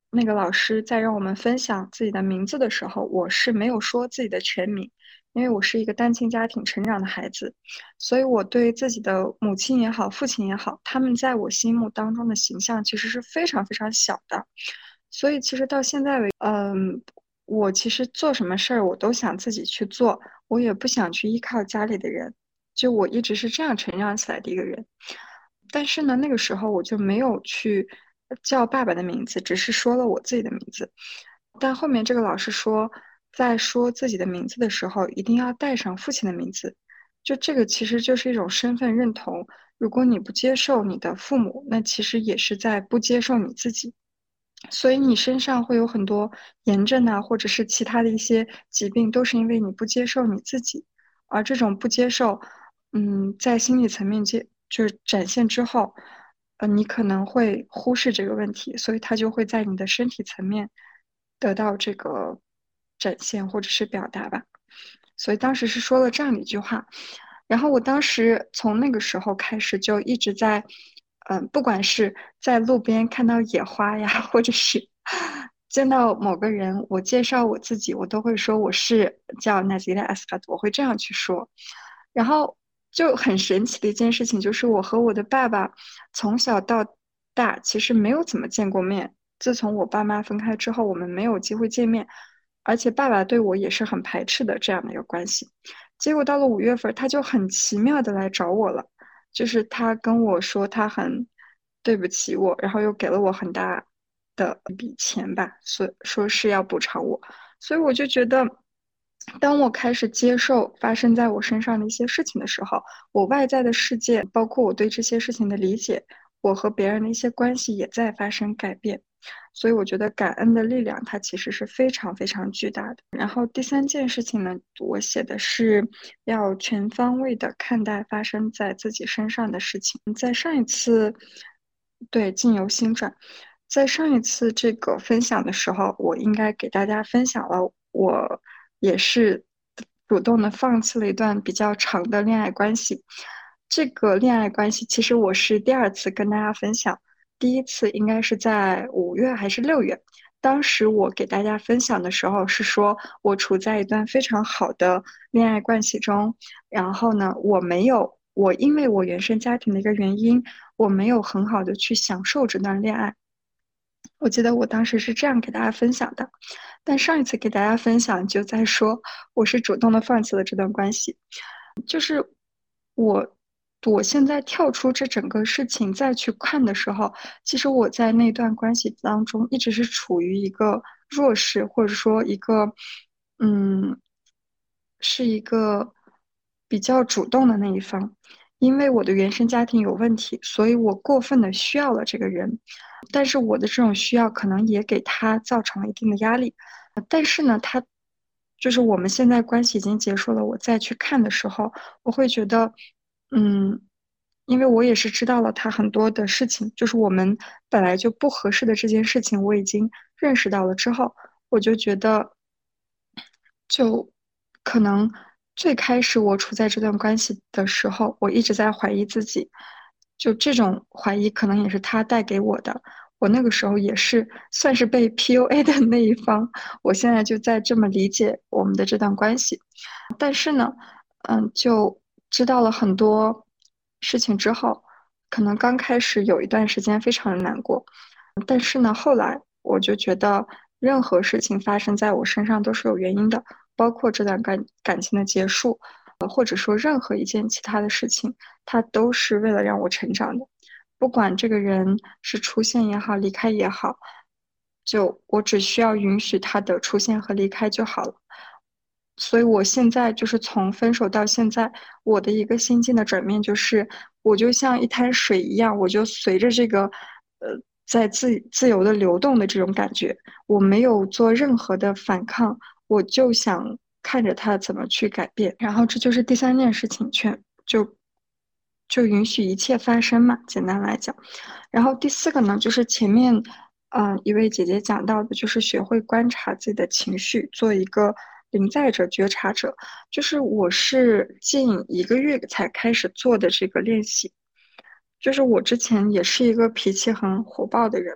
那个老师在让我们分享自己的名字的时候，我是没有说自己的全名，因为我是一个单亲家庭成长的孩子，所以我对自己的母亲也好，父亲也好，他们在我心目当中的形象其实是非常非常小的。所以其实到现在为，嗯，我其实做什么事儿我都想自己去做，我也不想去依靠家里的人，就我一直是这样成长起来的一个人。但是呢，那个时候我就没有去叫爸爸的名字，只是说了我自己的名字。但后面这个老师说，在说自己的名字的时候，一定要带上父亲的名字。就这个其实就是一种身份认同。如果你不接受你的父母，那其实也是在不接受你自己。所以你身上会有很多炎症啊，或者是其他的一些疾病，都是因为你不接受你自己。而这种不接受，嗯，在心理层面接就是展现之后，呃，你可能会忽视这个问题，所以它就会在你的身体层面得到这个展现或者是表达吧。所以当时是说了这样的一句话，然后我当时从那个时候开始就一直在，嗯，不管是在路边看到野花呀，或者是见到某个人，我介绍我自己，我都会说我是叫 Nazila Askat，我会这样去说。然后就很神奇的一件事情就是，我和我的爸爸从小到大其实没有怎么见过面。自从我爸妈分开之后，我们没有机会见面，而且爸爸对我也是很排斥的这样的一个关系。结果到了五月份，他就很奇妙的来找我了，就是他跟我说他很对不起我，然后又给了我很大的一笔钱吧，所说是要补偿我。所以我就觉得，当我开始接受发生在我身上的一些事情的时候，我外在的世界，包括我对这些事情的理解，我和别人的一些关系也在发生改变。所以我觉得感恩的力量，它其实是非常非常巨大的。然后第三件事情呢，我写的是要全方位的看待发生在自己身上的事情。在上一次，对，境由心转，在上一次这个分享的时候，我应该给大家分享了，我也是主动的放弃了一段比较长的恋爱关系。这个恋爱关系其实我是第二次跟大家分享。第一次应该是在五月还是六月，当时我给大家分享的时候是说，我处在一段非常好的恋爱关系中，然后呢，我没有，我因为我原生家庭的一个原因，我没有很好的去享受这段恋爱。我记得我当时是这样给大家分享的，但上一次给大家分享就在说，我是主动的放弃了这段关系，就是我。我现在跳出这整个事情再去看的时候，其实我在那段关系当中一直是处于一个弱势，或者说一个，嗯，是一个比较主动的那一方。因为我的原生家庭有问题，所以我过分的需要了这个人，但是我的这种需要可能也给他造成了一定的压力。但是呢，他就是我们现在关系已经结束了，我再去看的时候，我会觉得。嗯，因为我也是知道了他很多的事情，就是我们本来就不合适的这件事情，我已经认识到了之后，我就觉得，就可能最开始我处在这段关系的时候，我一直在怀疑自己，就这种怀疑可能也是他带给我的。我那个时候也是算是被 P U A 的那一方，我现在就在这么理解我们的这段关系。但是呢，嗯，就知道了很多事情之后，可能刚开始有一段时间非常的难过，但是呢，后来我就觉得任何事情发生在我身上都是有原因的，包括这段感感情的结束，呃或者说任何一件其他的事情，它都是为了让我成长的。不管这个人是出现也好，离开也好，就我只需要允许他的出现和离开就好了。所以我现在就是从分手到现在，我的一个心境的转变就是，我就像一滩水一样，我就随着这个，呃，在自自由的流动的这种感觉，我没有做任何的反抗，我就想看着它怎么去改变。然后这就是第三件事情，全就就允许一切发生嘛，简单来讲。然后第四个呢，就是前面，嗯、一位姐姐讲到的，就是学会观察自己的情绪，做一个临在者、觉察者。就是我是近一个月才开始做的这个练习。就是我之前也是一个脾气很火爆的人，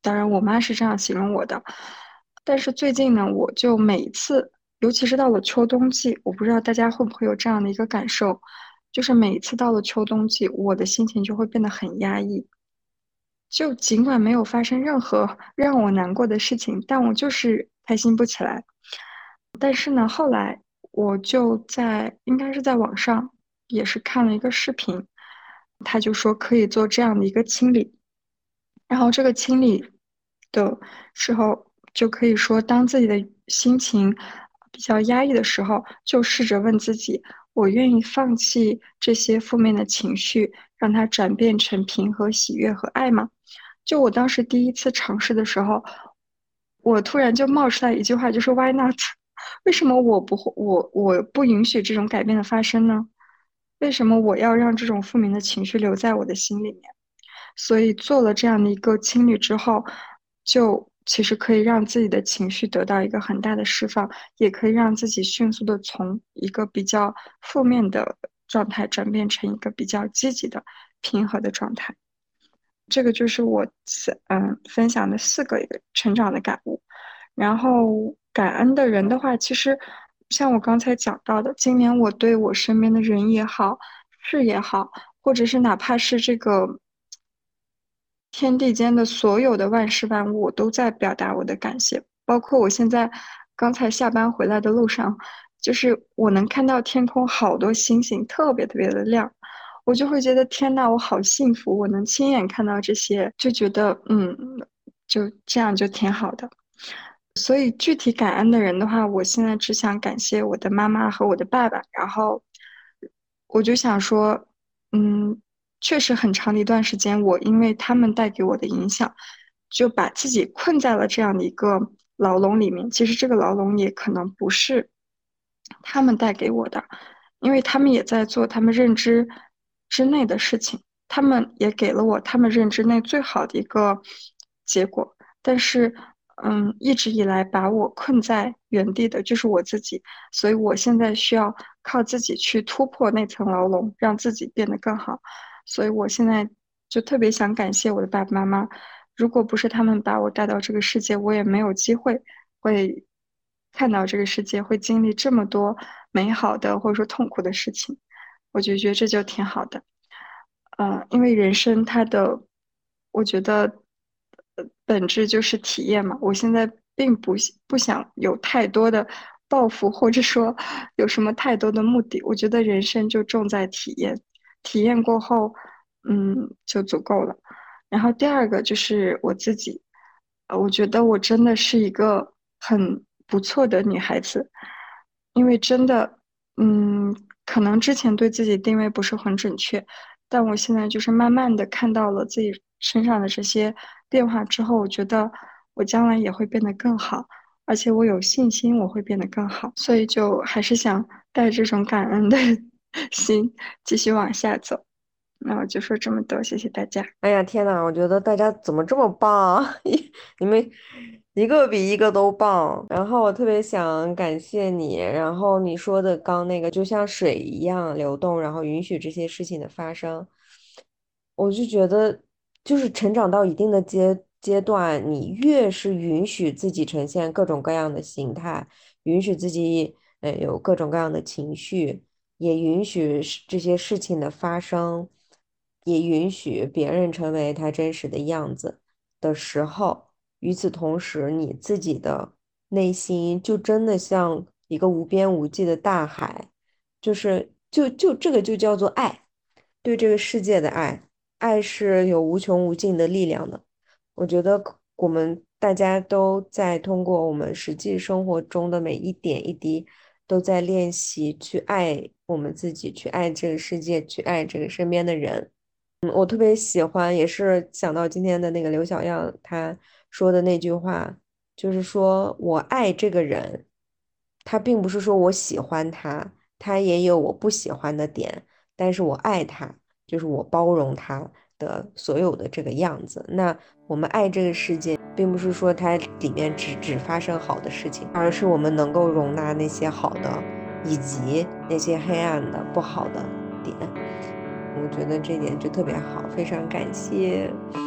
当然我妈是这样形容我的。但是最近呢，我就每一次，尤其是到了秋冬季，我不知道大家会不会有这样的一个感受，就是每一次到了秋冬季，我的心情就会变得很压抑。就尽管没有发生任何让我难过的事情，但我就是开心不起来。但是呢，后来我就在应该是在网上也是看了一个视频，他就说可以做这样的一个清理。然后这个清理的时候，就可以说，当自己的心情比较压抑的时候，就试着问自己：我愿意放弃这些负面的情绪，让它转变成平和、喜悦和爱吗？就我当时第一次尝试的时候，我突然就冒出来一句话，就是 "Why not？" 为什么我不会，我我不允许这种改变的发生呢？为什么我要让这种负面的情绪留在我的心里面？所以做了这样的一个清理之后，就其实可以让自己的情绪得到一个很大的释放，也可以让自己迅速的从一个比较负面的状态转变成一个比较积极的、平和的状态。这个就是我嗯分享的四个一个成长的感悟。然后感恩的人的话，其实像我刚才讲到的，今年我对我身边的人也好，事也好，或者是哪怕是这个天地间的所有的万事万物，我都在表达我的感谢。包括我现在刚才下班回来的路上，就是我能看到天空好多星星，特别特别的亮，我就会觉得天呐，我好幸福，我能亲眼看到这些，就觉得嗯，就这样就挺好的。所以具体感恩的人的话，我现在只想感谢我的妈妈和我的爸爸，然后我就想说，嗯，确实很长的一段时间，我因为他们带给我的影响，就把自己困在了这样的一个牢笼里面。其实这个牢笼也可能不是他们带给我的，因为他们也在做他们认知之内的事情，他们也给了我他们认知内最好的一个结果。但是，嗯，一直以来把我困在原地的就是我自己，所以我现在需要靠自己去突破那层牢笼，让自己变得更好。所以我现在就特别想感谢我的爸爸妈妈，如果不是他们把我带到这个世界，我也没有机会会看到这个世界，会经历这么多美好的或者说痛苦的事情，我就觉得这就挺好的。呃，因为人生它的，我觉得，呃本质就是体验嘛。我现在并不喜不想有太多的抱负，或者说有什么太多的目的。我觉得人生就重在体验，体验过后，嗯，就足够了。然后第二个就是我自己，呃，我觉得我真的是一个很不错的女孩子，因为真的，嗯，可能之前对自己定位不是很准确。但我现在就是慢慢的看到了自己身上的这些变化之后，我觉得我将来也会变得更好，而且我有信心我会变得更好，所以就还是想带这种感恩的心继续往下走。那我就说这么多，谢谢大家。 哎呀，天呐，我觉得大家怎么这么棒啊？你们一个比一个都棒。然后我特别想感谢你，然后你说的刚那个就像水一样流动，然后允许这些事情的发生。我就觉得，就是成长到一定的阶阶段，你越是允许自己呈现各种各样的形态，允许自己呃有各种各样的情绪，也允许是这些事情的发生，也允许别人成为他真实的样子的时候，与此同时，你自己的内心就真的像一个无边无际的大海，就是就就这个就叫做爱，对这个世界的爱。爱是有无穷无尽的力量的。我觉得可我们大家都在通过我们实际生活中的每一点一滴，都在练习去爱我们自己，去爱这个世界，去爱这个身边的人。嗯，我特别喜欢，也是想到今天的那个刘小样他说的那句话，就是说我爱这个人，他并不是说我喜欢他，他也有我不喜欢的点，但是我爱他。就是我包容他的所有的这个样子。那我们爱这个世界，并不是说它里面只只发生好的事情，而是我们能够容纳那些好的，以及那些黑暗的、不好的点。我觉得这点就特别好，非常感谢。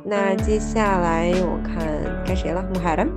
那接下来我看该谁了？穆海人。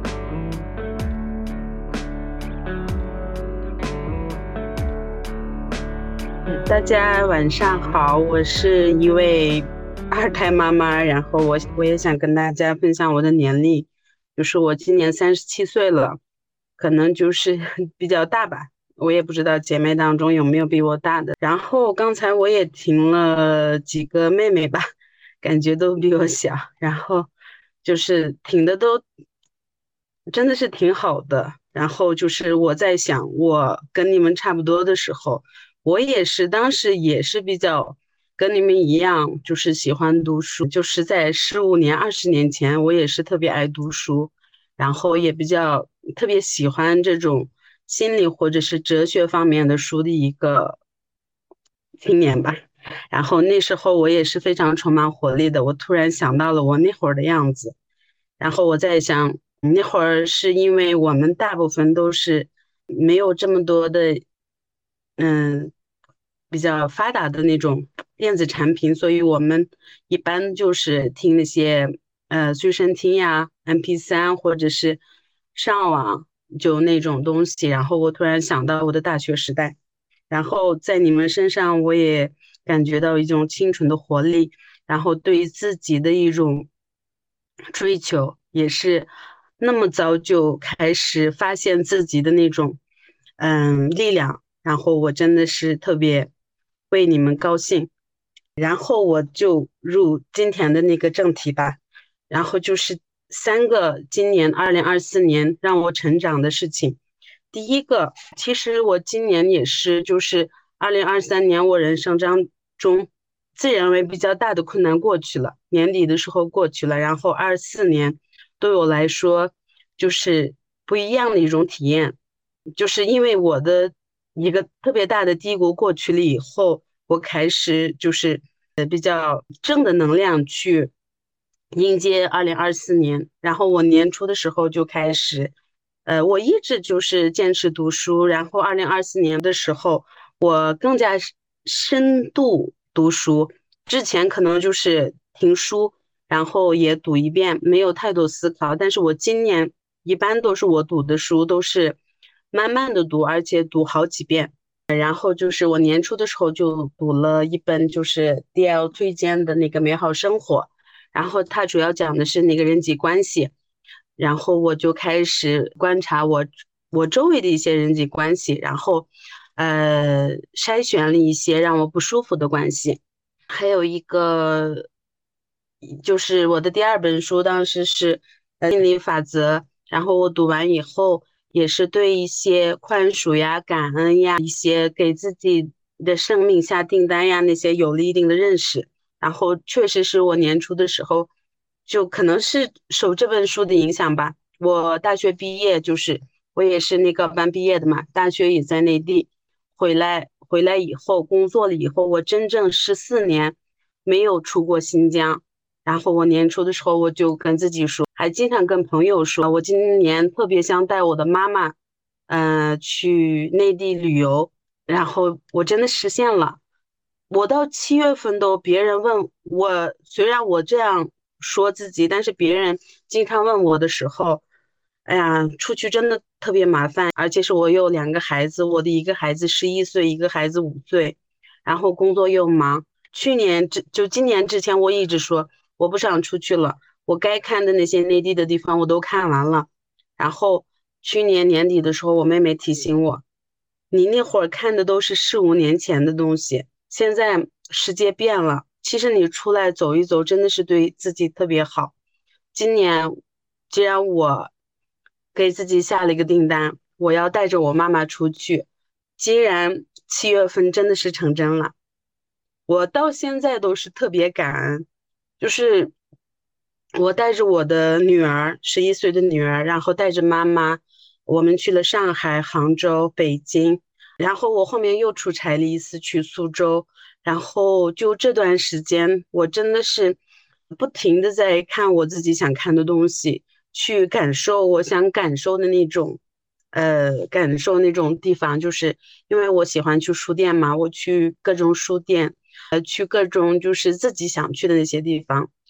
大家晚上好，我是一位二胎妈妈，然后我我也想跟大家分享我的年龄，就是我今年三十七岁了，可能就是比较大吧，我也不知道姐妹当中有没有比我大的。然后刚才我也听了几个妹妹吧，感觉都比我小，然后就是听的都真的是挺好的。然后就是我在想，我跟你们差不多的时候，我也是当时也是比较跟你们一样，就是喜欢读书，就是在十五年、二十年前，我也是特别爱读书，然后也比较特别喜欢这种心理或者是哲学方面的书的一个青年吧。然后那时候我也是非常充满活力的，我突然想到了我那会儿的样子，然后我在想，那会儿是因为我们大部分都是没有这么多的，嗯，比较发达的那种电子产品，所以我们一般就是听那些呃随身听呀、M P 三 或者是上网就那种东西。然后我突然想到我的大学时代，然后在你们身上我也感觉到一种清纯的活力，然后对于自己的一种追求，也是那么早就开始发现自己的那种嗯力量，然后我真的是特别为你们高兴。然后我就入今天的那个正题吧，然后就是三个今年二零二四年让我成长的事情。第一个，其实我今年也是，就是二零二三年我人生当中自认为比较大的困难过去了，年底的时候过去了，然后二四年对我来说就是不一样的一种体验，就是因为我的一个特别大的低谷过去了以后，我开始就是呃比较正的能量去迎接二零二四年，然后我年初的时候就开始。呃，我一直就是坚持读书，然后二零二四年的时候，我更加深深度读书。之前可能就是听书，然后也读一遍，没有太多思考。但是我今年一般都是我读的书都是慢慢的读，而且读好几遍。然后就是我年初的时候就读了一本就是 D L 推荐的那个美好生活，然后它主要讲的是那个人际关系。然后我就开始观察我我周围的一些人际关系，然后呃筛选了一些让我不舒服的关系。还有一个就是我的第二本书，当时是呃心理法则，然后我读完以后也是对一些宽恕呀、感恩呀、一些给自己的生命下订单呀那些有了一定的认识。然后确实是我年初的时候。就可能是受这本书的影响吧。我大学毕业，就是我也是那个班毕业的嘛，大学也在内地，回来回来以后工作了以后，我真正十四年没有出过新疆。然后我年初的时候，我就跟自己说，还经常跟朋友说，我今年特别想带我的妈妈，嗯、呃，去内地旅游。然后我真的实现了。我到七月份都别人问我，虽然我这样。说自己，但是别人经常问我的时候，哎呀，出去真的特别麻烦，而且是我有两个孩子，我的一个孩子十一岁，一个孩子五岁，然后工作又忙。去年之就今年之前，我一直说我不想出去了，我该看的那些内地的地方我都看完了。然后去年年底的时候，我妹妹提醒我，你那会儿看的都是四五年前的东西，现在世界变了。其实你出来走一走，真的是对自己特别好。今年既然我给自己下了一个订单，我要带着我妈妈出去，既然七月份真的是成真了，我到现在都是特别感恩。就是我带着我的女儿，十一岁的女儿，然后带着妈妈，我们去了上海、杭州、北京，然后我后面又出差了一次去苏州。然后就这段时间，我真的是不停的在看我自己想看的东西，去感受我想感受的那种，呃，感受那种地方。就是因为我喜欢去书店嘛，我去各种书店，呃，去各种就是自己想去的那些地方，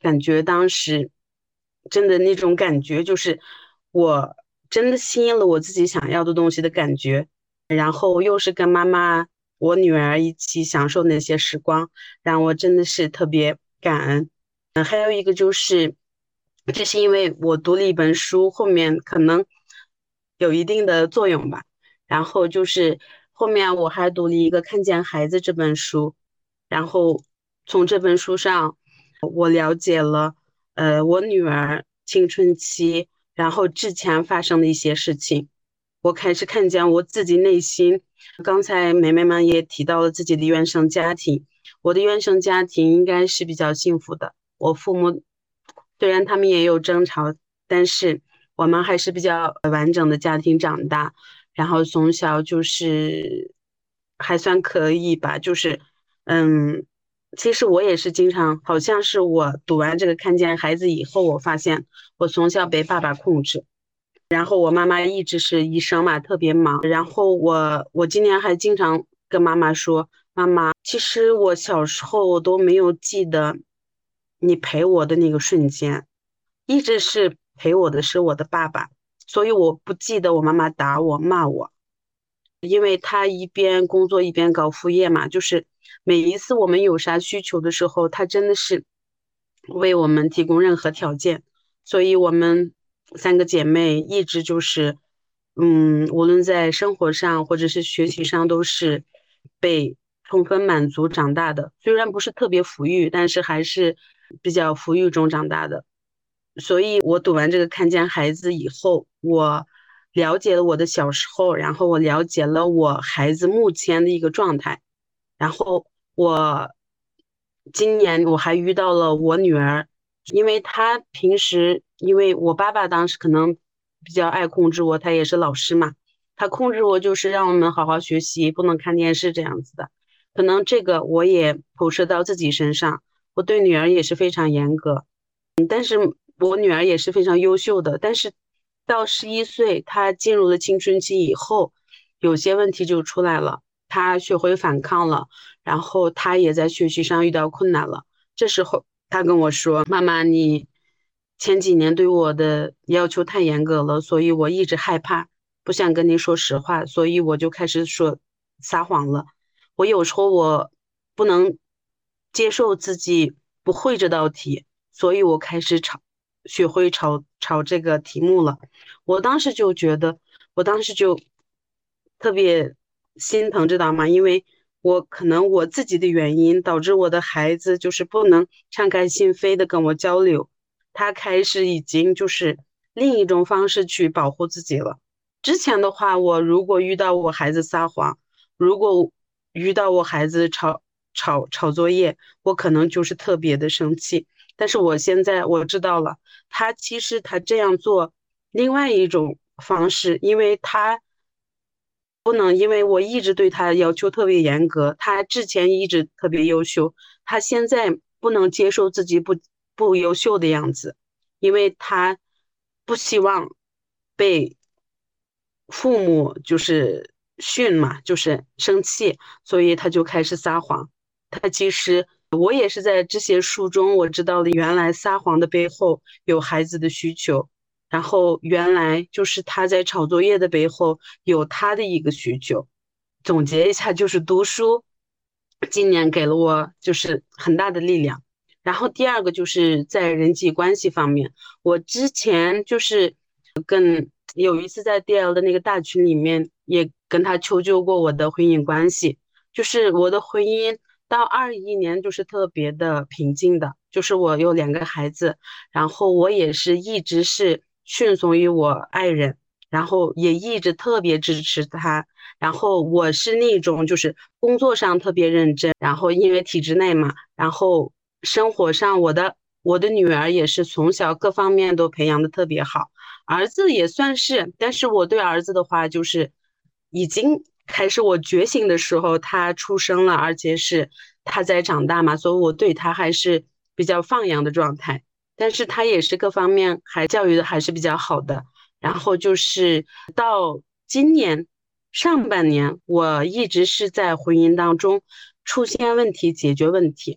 感觉当时真的那种感觉，就是我真的吸引了我自己想要的东西的感觉，然后又是跟妈妈、我女儿一起享受那些时光，让我真的是特别感恩。嗯，还有一个就是，这是因为我读了一本书，后面可能有一定的作用吧。然后就是后面我还读了一个《看见孩子》这本书，然后从这本书上，我了解了呃我女儿青春期，然后之前发生的一些事情，我开始看见我自己内心。刚才妹妹们也提到了自己的原生家庭，我的原生家庭应该是比较幸福的。我父母虽然他们也有争吵，但是我们还是比较完整的家庭长大。然后从小就是还算可以吧，就是嗯，其实我也是经常，好像是我读完这个看见孩子以后，我发现我从小被爸爸控制。然后我妈妈一直是医生嘛，特别忙。然后我我今年还经常跟妈妈说，妈妈，其实我小时候我都没有记得你陪我的那个瞬间，一直是陪我的是我的爸爸，所以我不记得我妈妈打我骂我，因为她一边工作一边搞副业嘛，就是每一次我们有啥需求的时候，她真的是为我们提供任何条件，所以我们三个姐妹一直就是，嗯，无论在生活上或者是学习上都是被充分满足长大的，虽然不是特别富裕，但是还是比较富裕中长大的。所以我读完这个《看见孩子》以后，我了解了我的小时候，然后我了解了我孩子目前的一个状态，然后我今年我还遇到了我女儿，因为她平时因为我爸爸当时可能比较爱控制我，他也是老师嘛，他控制我就是让我们好好学习，不能看电视这样子的。可能这个我也投射到自己身上，我对女儿也是非常严格。我女儿也是非常优秀的，但是到十一岁，她进入了青春期以后，有些问题就出来了，她学会反抗了，然后她也在学习上遇到困难了。这时候她跟我说：“妈妈，你前几年对我的要求太严格了，所以我一直害怕，不想跟你说实话，所以我就开始说撒谎了。我有时候我不能接受自己不会这道题。”所以我开始吵，学会炒炒这个题目了。我当时就觉得，我当时就特别心疼，知道吗？因为我可能我自己的原因，导致我的孩子就是不能敞开心扉的跟我交流，他开始已经就是另一种方式去保护自己了。之前的话，我如果遇到我孩子撒谎，如果遇到我孩子抄抄抄作业，我可能就是特别的生气。但是我现在我知道了，他其实他这样做另外一种方式，因为他不能，因为我一直对他要求特别严格，他之前一直特别优秀，他现在不能接受自己不不优秀的样子，因为他不希望被父母就是训嘛，就是生气，所以他就开始撒谎。他其实我也是在这些书中，我知道了原来撒谎的背后有孩子的需求，然后原来就是他在抄作业的背后有他的一个需求。总结一下，就是读书今年给了我就是很大的力量。然后第二个就是在人际关系方面，我之前就是跟有一次在 D L 的那个大群里面也跟他求救过我的婚姻关系，就是我的婚姻到二一年就是特别的平静的，就是我有两个孩子，然后我也是一直是顺从于我爱人，然后也一直特别支持他，然后我是那种就是工作上特别认真，然后因为体制内嘛，然后生活上我的我的女儿也是从小各方面都培养的特别好，儿子也算是，但是我对儿子的话就是已经开始我觉醒的时候，他出生了，而且是他在长大嘛，所以我对他还是比较放养的状态。但是他也是各方面还教育的还是比较好的。然后就是到今年上半年，我一直是在婚姻当中出现问题，解决问题。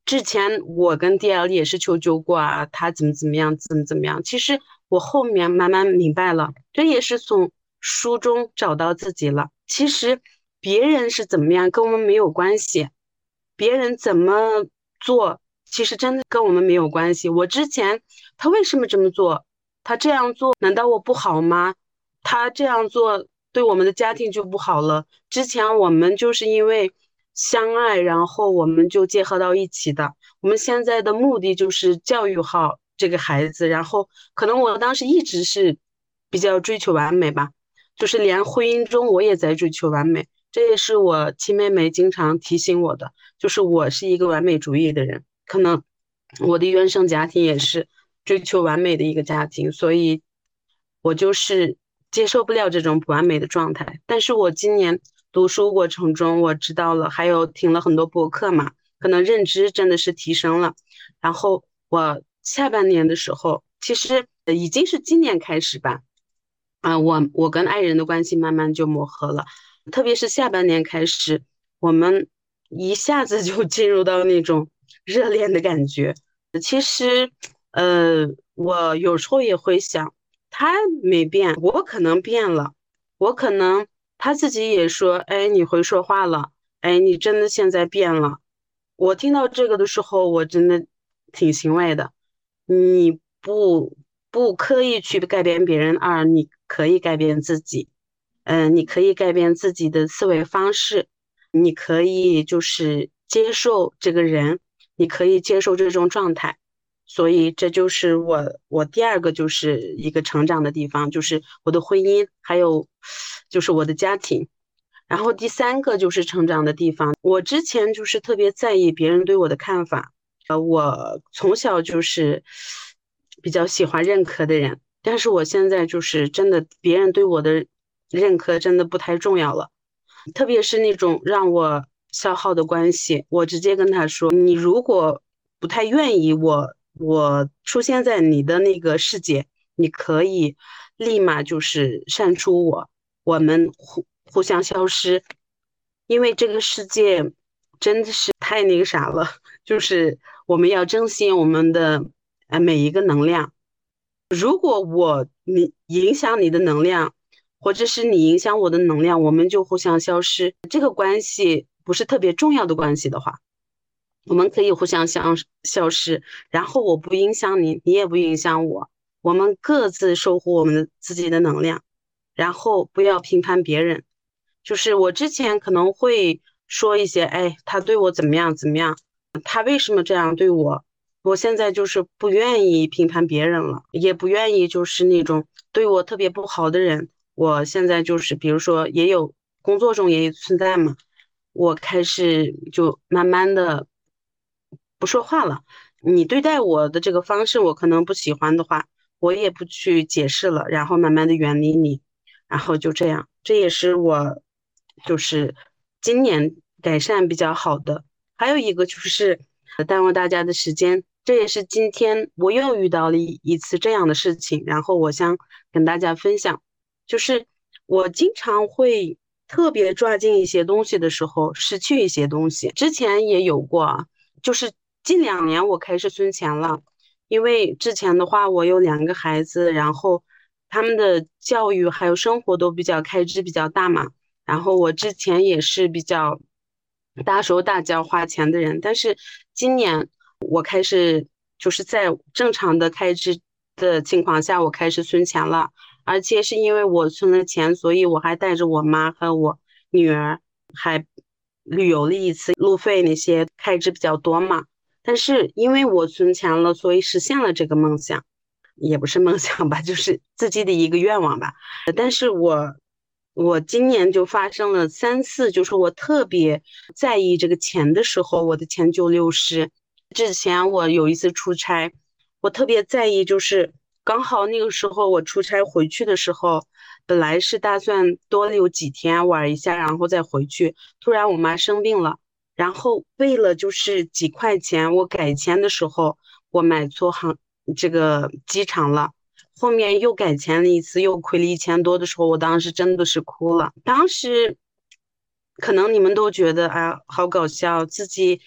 之前我跟 D L 也是求救过啊，他怎么怎么样，怎么怎么样。其实我后面慢慢明白了，这也是从书中找到自己了。其实别人是怎么样跟我们没有关系，别人怎么做，其实真的跟我们没有关系。我之前他为什么这么做？他这样做难道我不好吗？他这样做对我们的家庭就不好了。之前我们就是因为相爱，然后我们就结合到一起的。我们现在的目的就是教育好这个孩子，然后可能我当时一直是比较追求完美吧，就是连婚姻中我也在追求完美。这也是我亲妹妹经常提醒我的，就是我是一个完美主义的人，可能我的原生家庭也是追求完美的一个家庭，所以我就是接受不了这种不完美的状态。但是我今年读书过程中，我知道了，还有听了很多播客嘛，可能认知真的是提升了。然后我下半年的时候，其实已经是今年开始吧，啊，我我跟爱人的关系慢慢就磨合了，特别是下半年开始，我们一下子就进入到那种热恋的感觉。其实，呃，我有时候也会想，他没变，我可能变了，我可能他自己也说，哎，你会说话了，哎，你真的现在变了。我听到这个的时候，我真的挺欣慰的。你不不刻意去改变别人，而你可以改变自己。嗯、呃，你可以改变自己的思维方式，你可以就是接受这个人，你可以接受这种状态。所以这就是我我第二个就是一个成长的地方，就是我的婚姻，还有就是我的家庭。然后第三个就是成长的地方，我之前就是特别在意别人对我的看法，呃，我从小就是比较喜欢认可的人，但是我现在就是真的别人对我的认可真的不太重要了，特别是那种让我消耗的关系，我直接跟他说，你如果不太愿意我我出现在你的那个世界，你可以立马就是删除我，我们互互相消失，因为这个世界真的是太那个啥了，就是我们要珍惜我们的呃每一个能量。如果我你影响你的能量，或者是你影响我的能量，我们就互相消失。这个关系不是特别重要的关系的话，我们可以互相消消失，然后我不影响你，你也不影响我，我们各自守护我们的自己的能量，然后不要评判别人。就是我之前可能会说一些，哎，他对我怎么样怎么样，他为什么这样对我？我现在就是不愿意评判别人了，也不愿意就是那种对我特别不好的人。我现在就是，比如说也有工作中也有存在嘛，我开始就慢慢的不说话了。你对待我的这个方式，我可能不喜欢的话，我也不去解释了，然后慢慢的远离你，然后就这样。这也是我就是今年改善比较好的。还有一个就是呃耽误大家的时间，这也是今天我又遇到了一一次这样的事情，然后我想跟大家分享，就是我经常会特别抓紧一些东西的时候，失去一些东西。之前也有过啊，就是近两年我开始存钱了，因为之前的话我有两个孩子，然后他们的教育还有生活都比较开支比较大嘛，然后我之前也是比较大手大脚花钱的人，但是今年我开始就是在正常的开支的情况下，我开始存钱了，而且是因为我存了钱，所以我还带着我妈和我女儿还旅游了一次，路费那些开支比较多嘛。但是因为我存钱了，所以实现了这个梦想，也不是梦想吧，就是自己的一个愿望吧。但是我我今年就发生了三次，就是我特别在意这个钱的时候，我的钱就流失。之前我有一次出差，我特别在意，就是刚好那个时候我出差回去的时候，本来是打算多留几天玩一下，然后再回去，突然我妈生病了。然后为了就是几块钱，我改签的时候我买错航这个机场了，后面又改签了一次，又亏了一千多的时候，我当时真的是哭了。当时可能你们都觉得啊，好搞笑，自己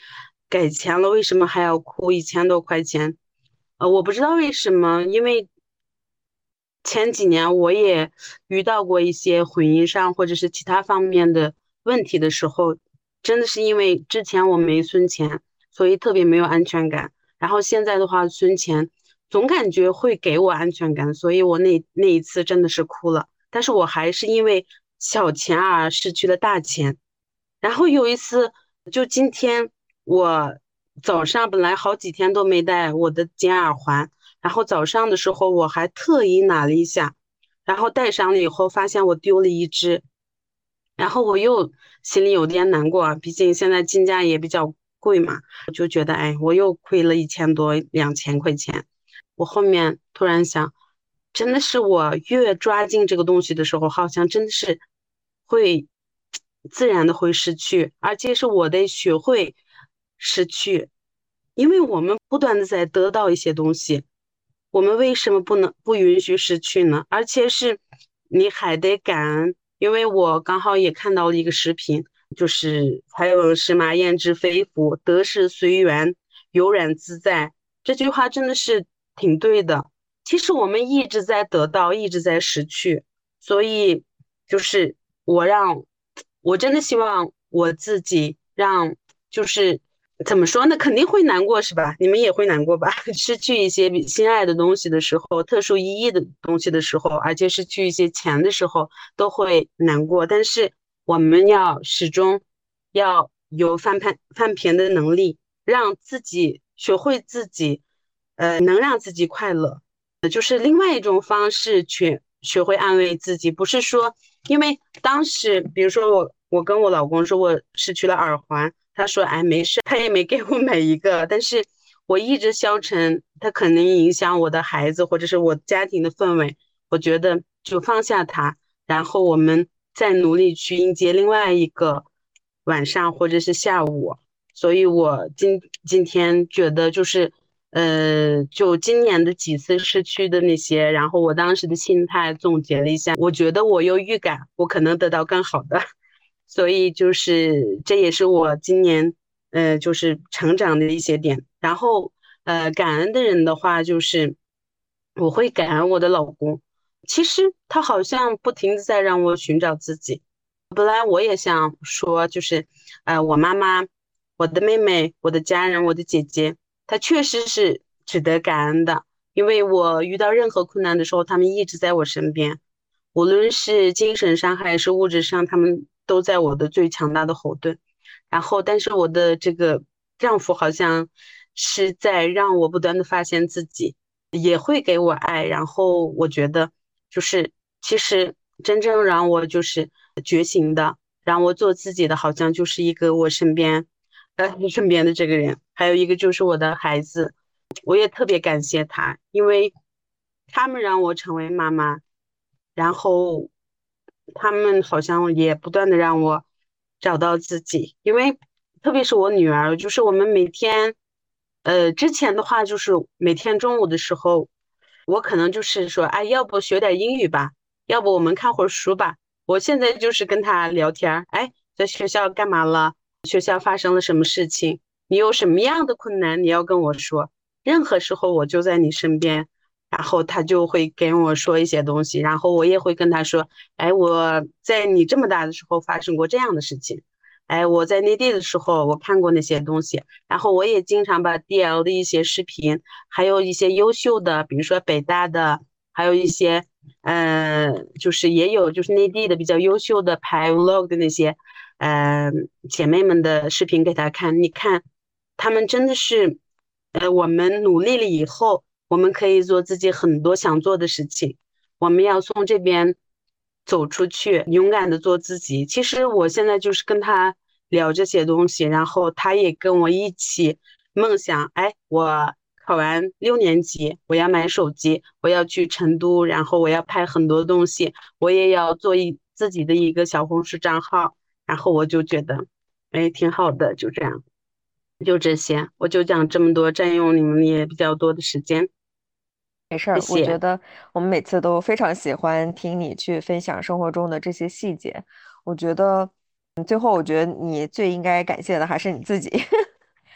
改钱了，为什么还要哭一千多块钱？呃，我不知道为什么，因为前几年我也遇到过一些婚姻上或者是其他方面的问题的时候，真的是因为之前我没存钱，所以特别没有安全感。然后现在的话，存钱总感觉会给我安全感，所以我那那一次真的是哭了。但是我还是因为小钱而失去了大钱。然后有一次，就今天我早上本来好几天都没戴我的金耳环，然后早上的时候我还特意拿了一下，然后戴上了以后发现我丢了一只，然后我又心里有点难过啊，毕竟现在金价也比较贵嘛，我就觉得哎，我又亏了一千多两千块钱。我后面突然想，真的是我越抓紧这个东西的时候，好像真的是会自然的会失去，而且是我得学会失去，因为我们不断的在得到一些东西，我们为什么不能不允许失去呢？而且是你还得感恩，因为我刚好也看到了一个视频，就是“财翁失马，焉知非福；得失随缘，悠然自在”。这句话真的是挺对的。其实我们一直在得到，一直在失去，所以就是我让，我真的希望我自己让，就是怎么说呢？肯定会难过，是吧？你们也会难过吧？失去一些比心爱的东西的时候，特殊意义的东西的时候，而且失去一些钱的时候，都会难过。但是我们要始终要有翻盘翻平的能力，让自己学会自己，呃，能让自己快乐。就是另外一种方式去学会安慰自己，不是说，因为当时比如说我我跟我老公说我失去了耳环，他说哎没事，他也没给我买一个，但是我一直消沉，他可能影响我的孩子或者是我家庭的氛围，我觉得就放下它，然后我们再努力去迎接另外一个晚上或者是下午。所以我今今天觉得就是。呃，就今年的几次失去的那些，然后我当时的心态总结了一下，我觉得我有预感，我可能得到更好的，所以就是这也是我今年呃就是成长的一些点。然后呃，感恩的人的话，就是我会感恩我的老公，其实他好像不停的在让我寻找自己。本来我也想说，就是呃，我妈妈、我的妹妹、我的家人、我的姐姐。他确实是值得感恩的，因为我遇到任何困难的时候，他们一直在我身边，无论是精神上还是物质上，他们都在我的最强大的后盾。然后，但是我的这个丈夫好像是在让我不断的发现自己，也会给我爱。然后我觉得，就是其实真正让我就是觉醒的，让我做自己的，好像就是一个我身边。呃，身边的这个人，还有一个就是我的孩子，我也特别感谢他，因为他们让我成为妈妈，然后他们好像也不断的让我找到自己，因为特别是我女儿，就是我们每天，呃，之前的话就是每天中午的时候，我可能就是说，哎，要不学点英语吧，要不我们看会儿书吧，我现在就是跟他聊天儿，哎，在学校干嘛了？学校发生了什么事情？你有什么样的困难，你要跟我说。任何时候我就在你身边，然后他就会跟我说一些东西，然后我也会跟他说，哎，我在你这么大的时候发生过这样的事情，哎，我在内地的时候我看过那些东西，然后我也经常把 D L 的一些视频，还有一些优秀的，比如说北大的，还有一些，呃，就是也有就是内地的比较优秀的拍 vlog 的那些。呃，姐妹们的视频给她看，你看，她们真的是，呃，我们努力了以后，我们可以做自己很多想做的事情。我们要从这边走出去，勇敢的做自己。其实我现在就是跟她聊这些东西，然后她也跟我一起梦想，哎，我考完六年级，我要买手机，我要去成都，然后我要拍很多东西，我也要做一自己的一个小红书账号。然后我就觉得，哎，挺好的，就这样，就这些，我就讲这么多，占用你们也比较多的时间， 没事儿，我觉得我们每次都非常喜欢听你去分享生活中的这些细节。我觉得，最后我觉得你最应该感谢的还是你自己，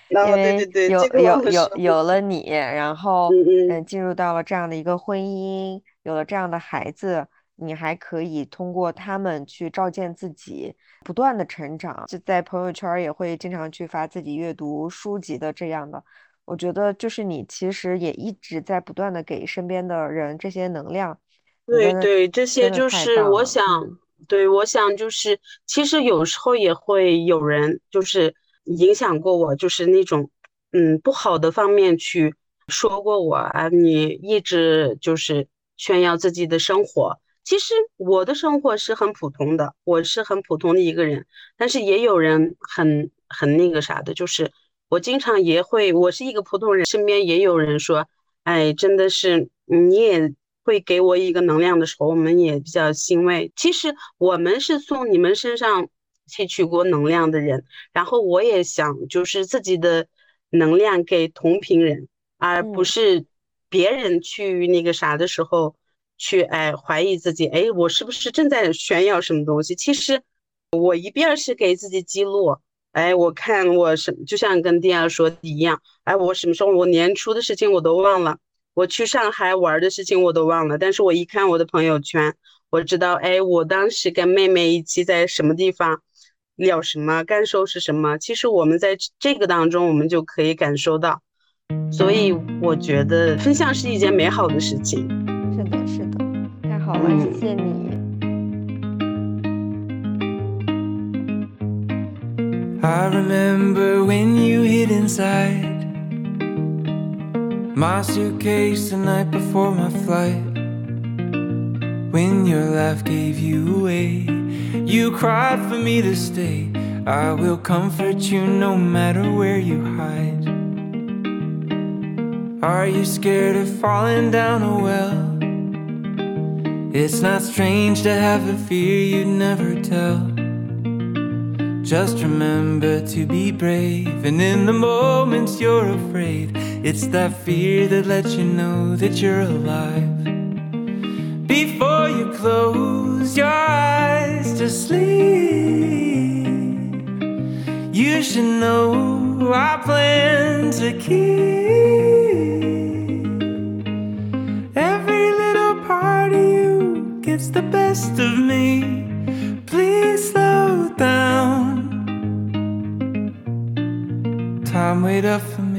然后对因为对对， 有这个我有有很熟。 有了你，然后嗯嗯， 嗯，进入到了这样的一个婚姻，有了这样的孩子，你还可以通过他们去照见自己，不断的成长。就在朋友圈儿也会经常去发自己阅读书籍的这样的。我觉得就是你其实也一直在不断的给身边的人这些能量，你真的对对，这些真的太就是棒了， 我想， 嗯对，我想就是，其实有时候也会有人就是影响过我，就是那种嗯不好的方面去说过我啊，你一直就是炫耀自己的生活。其实我的生活是很普通的，我是很普通的一个人，但是也有人很很那个啥的，就是我经常也会，我是一个普通人，身边也有人说，哎，真的是你也会给我一个能量的时候，我们也比较欣慰。其实我们是从你们身上汲取过能量的人，然后我也想就是自己的能量给同频人，而不嗯。 是别人去那个啥的时候去哎怀疑自己，哎，我是不是正在炫耀什么东西？其实我一边儿是给自己记录。哎，我看我什就像跟第二说的一样，哎，我什么时候我年初的事情我都忘了，我去上海玩的事情我都忘了，但是我一看我的朋友圈，我知道，哎，我当时跟妹妹一起在什么地方聊什么，感受是什么。其实我们在这个当中，我们就可以感受到，所以我觉得分享是一件美好的事情。 是的，是的，太好了，谢嗯。 谢你。 I remember when you hid inside my suitcase the night before my flight. When your laugh gave you away, you cried for me to stay. I will comfort you no matter where you hide. Are you scared of falling down a well? It's not strange to have a fear you'd never tell. Just remember to be brave, and in the moments you're afraid, it's that fear that lets you know that you're alive. Before you close your eyes to sleep, you should know I plan to keep every little part of you gets the best of me. Please slow down. Time wait up for me.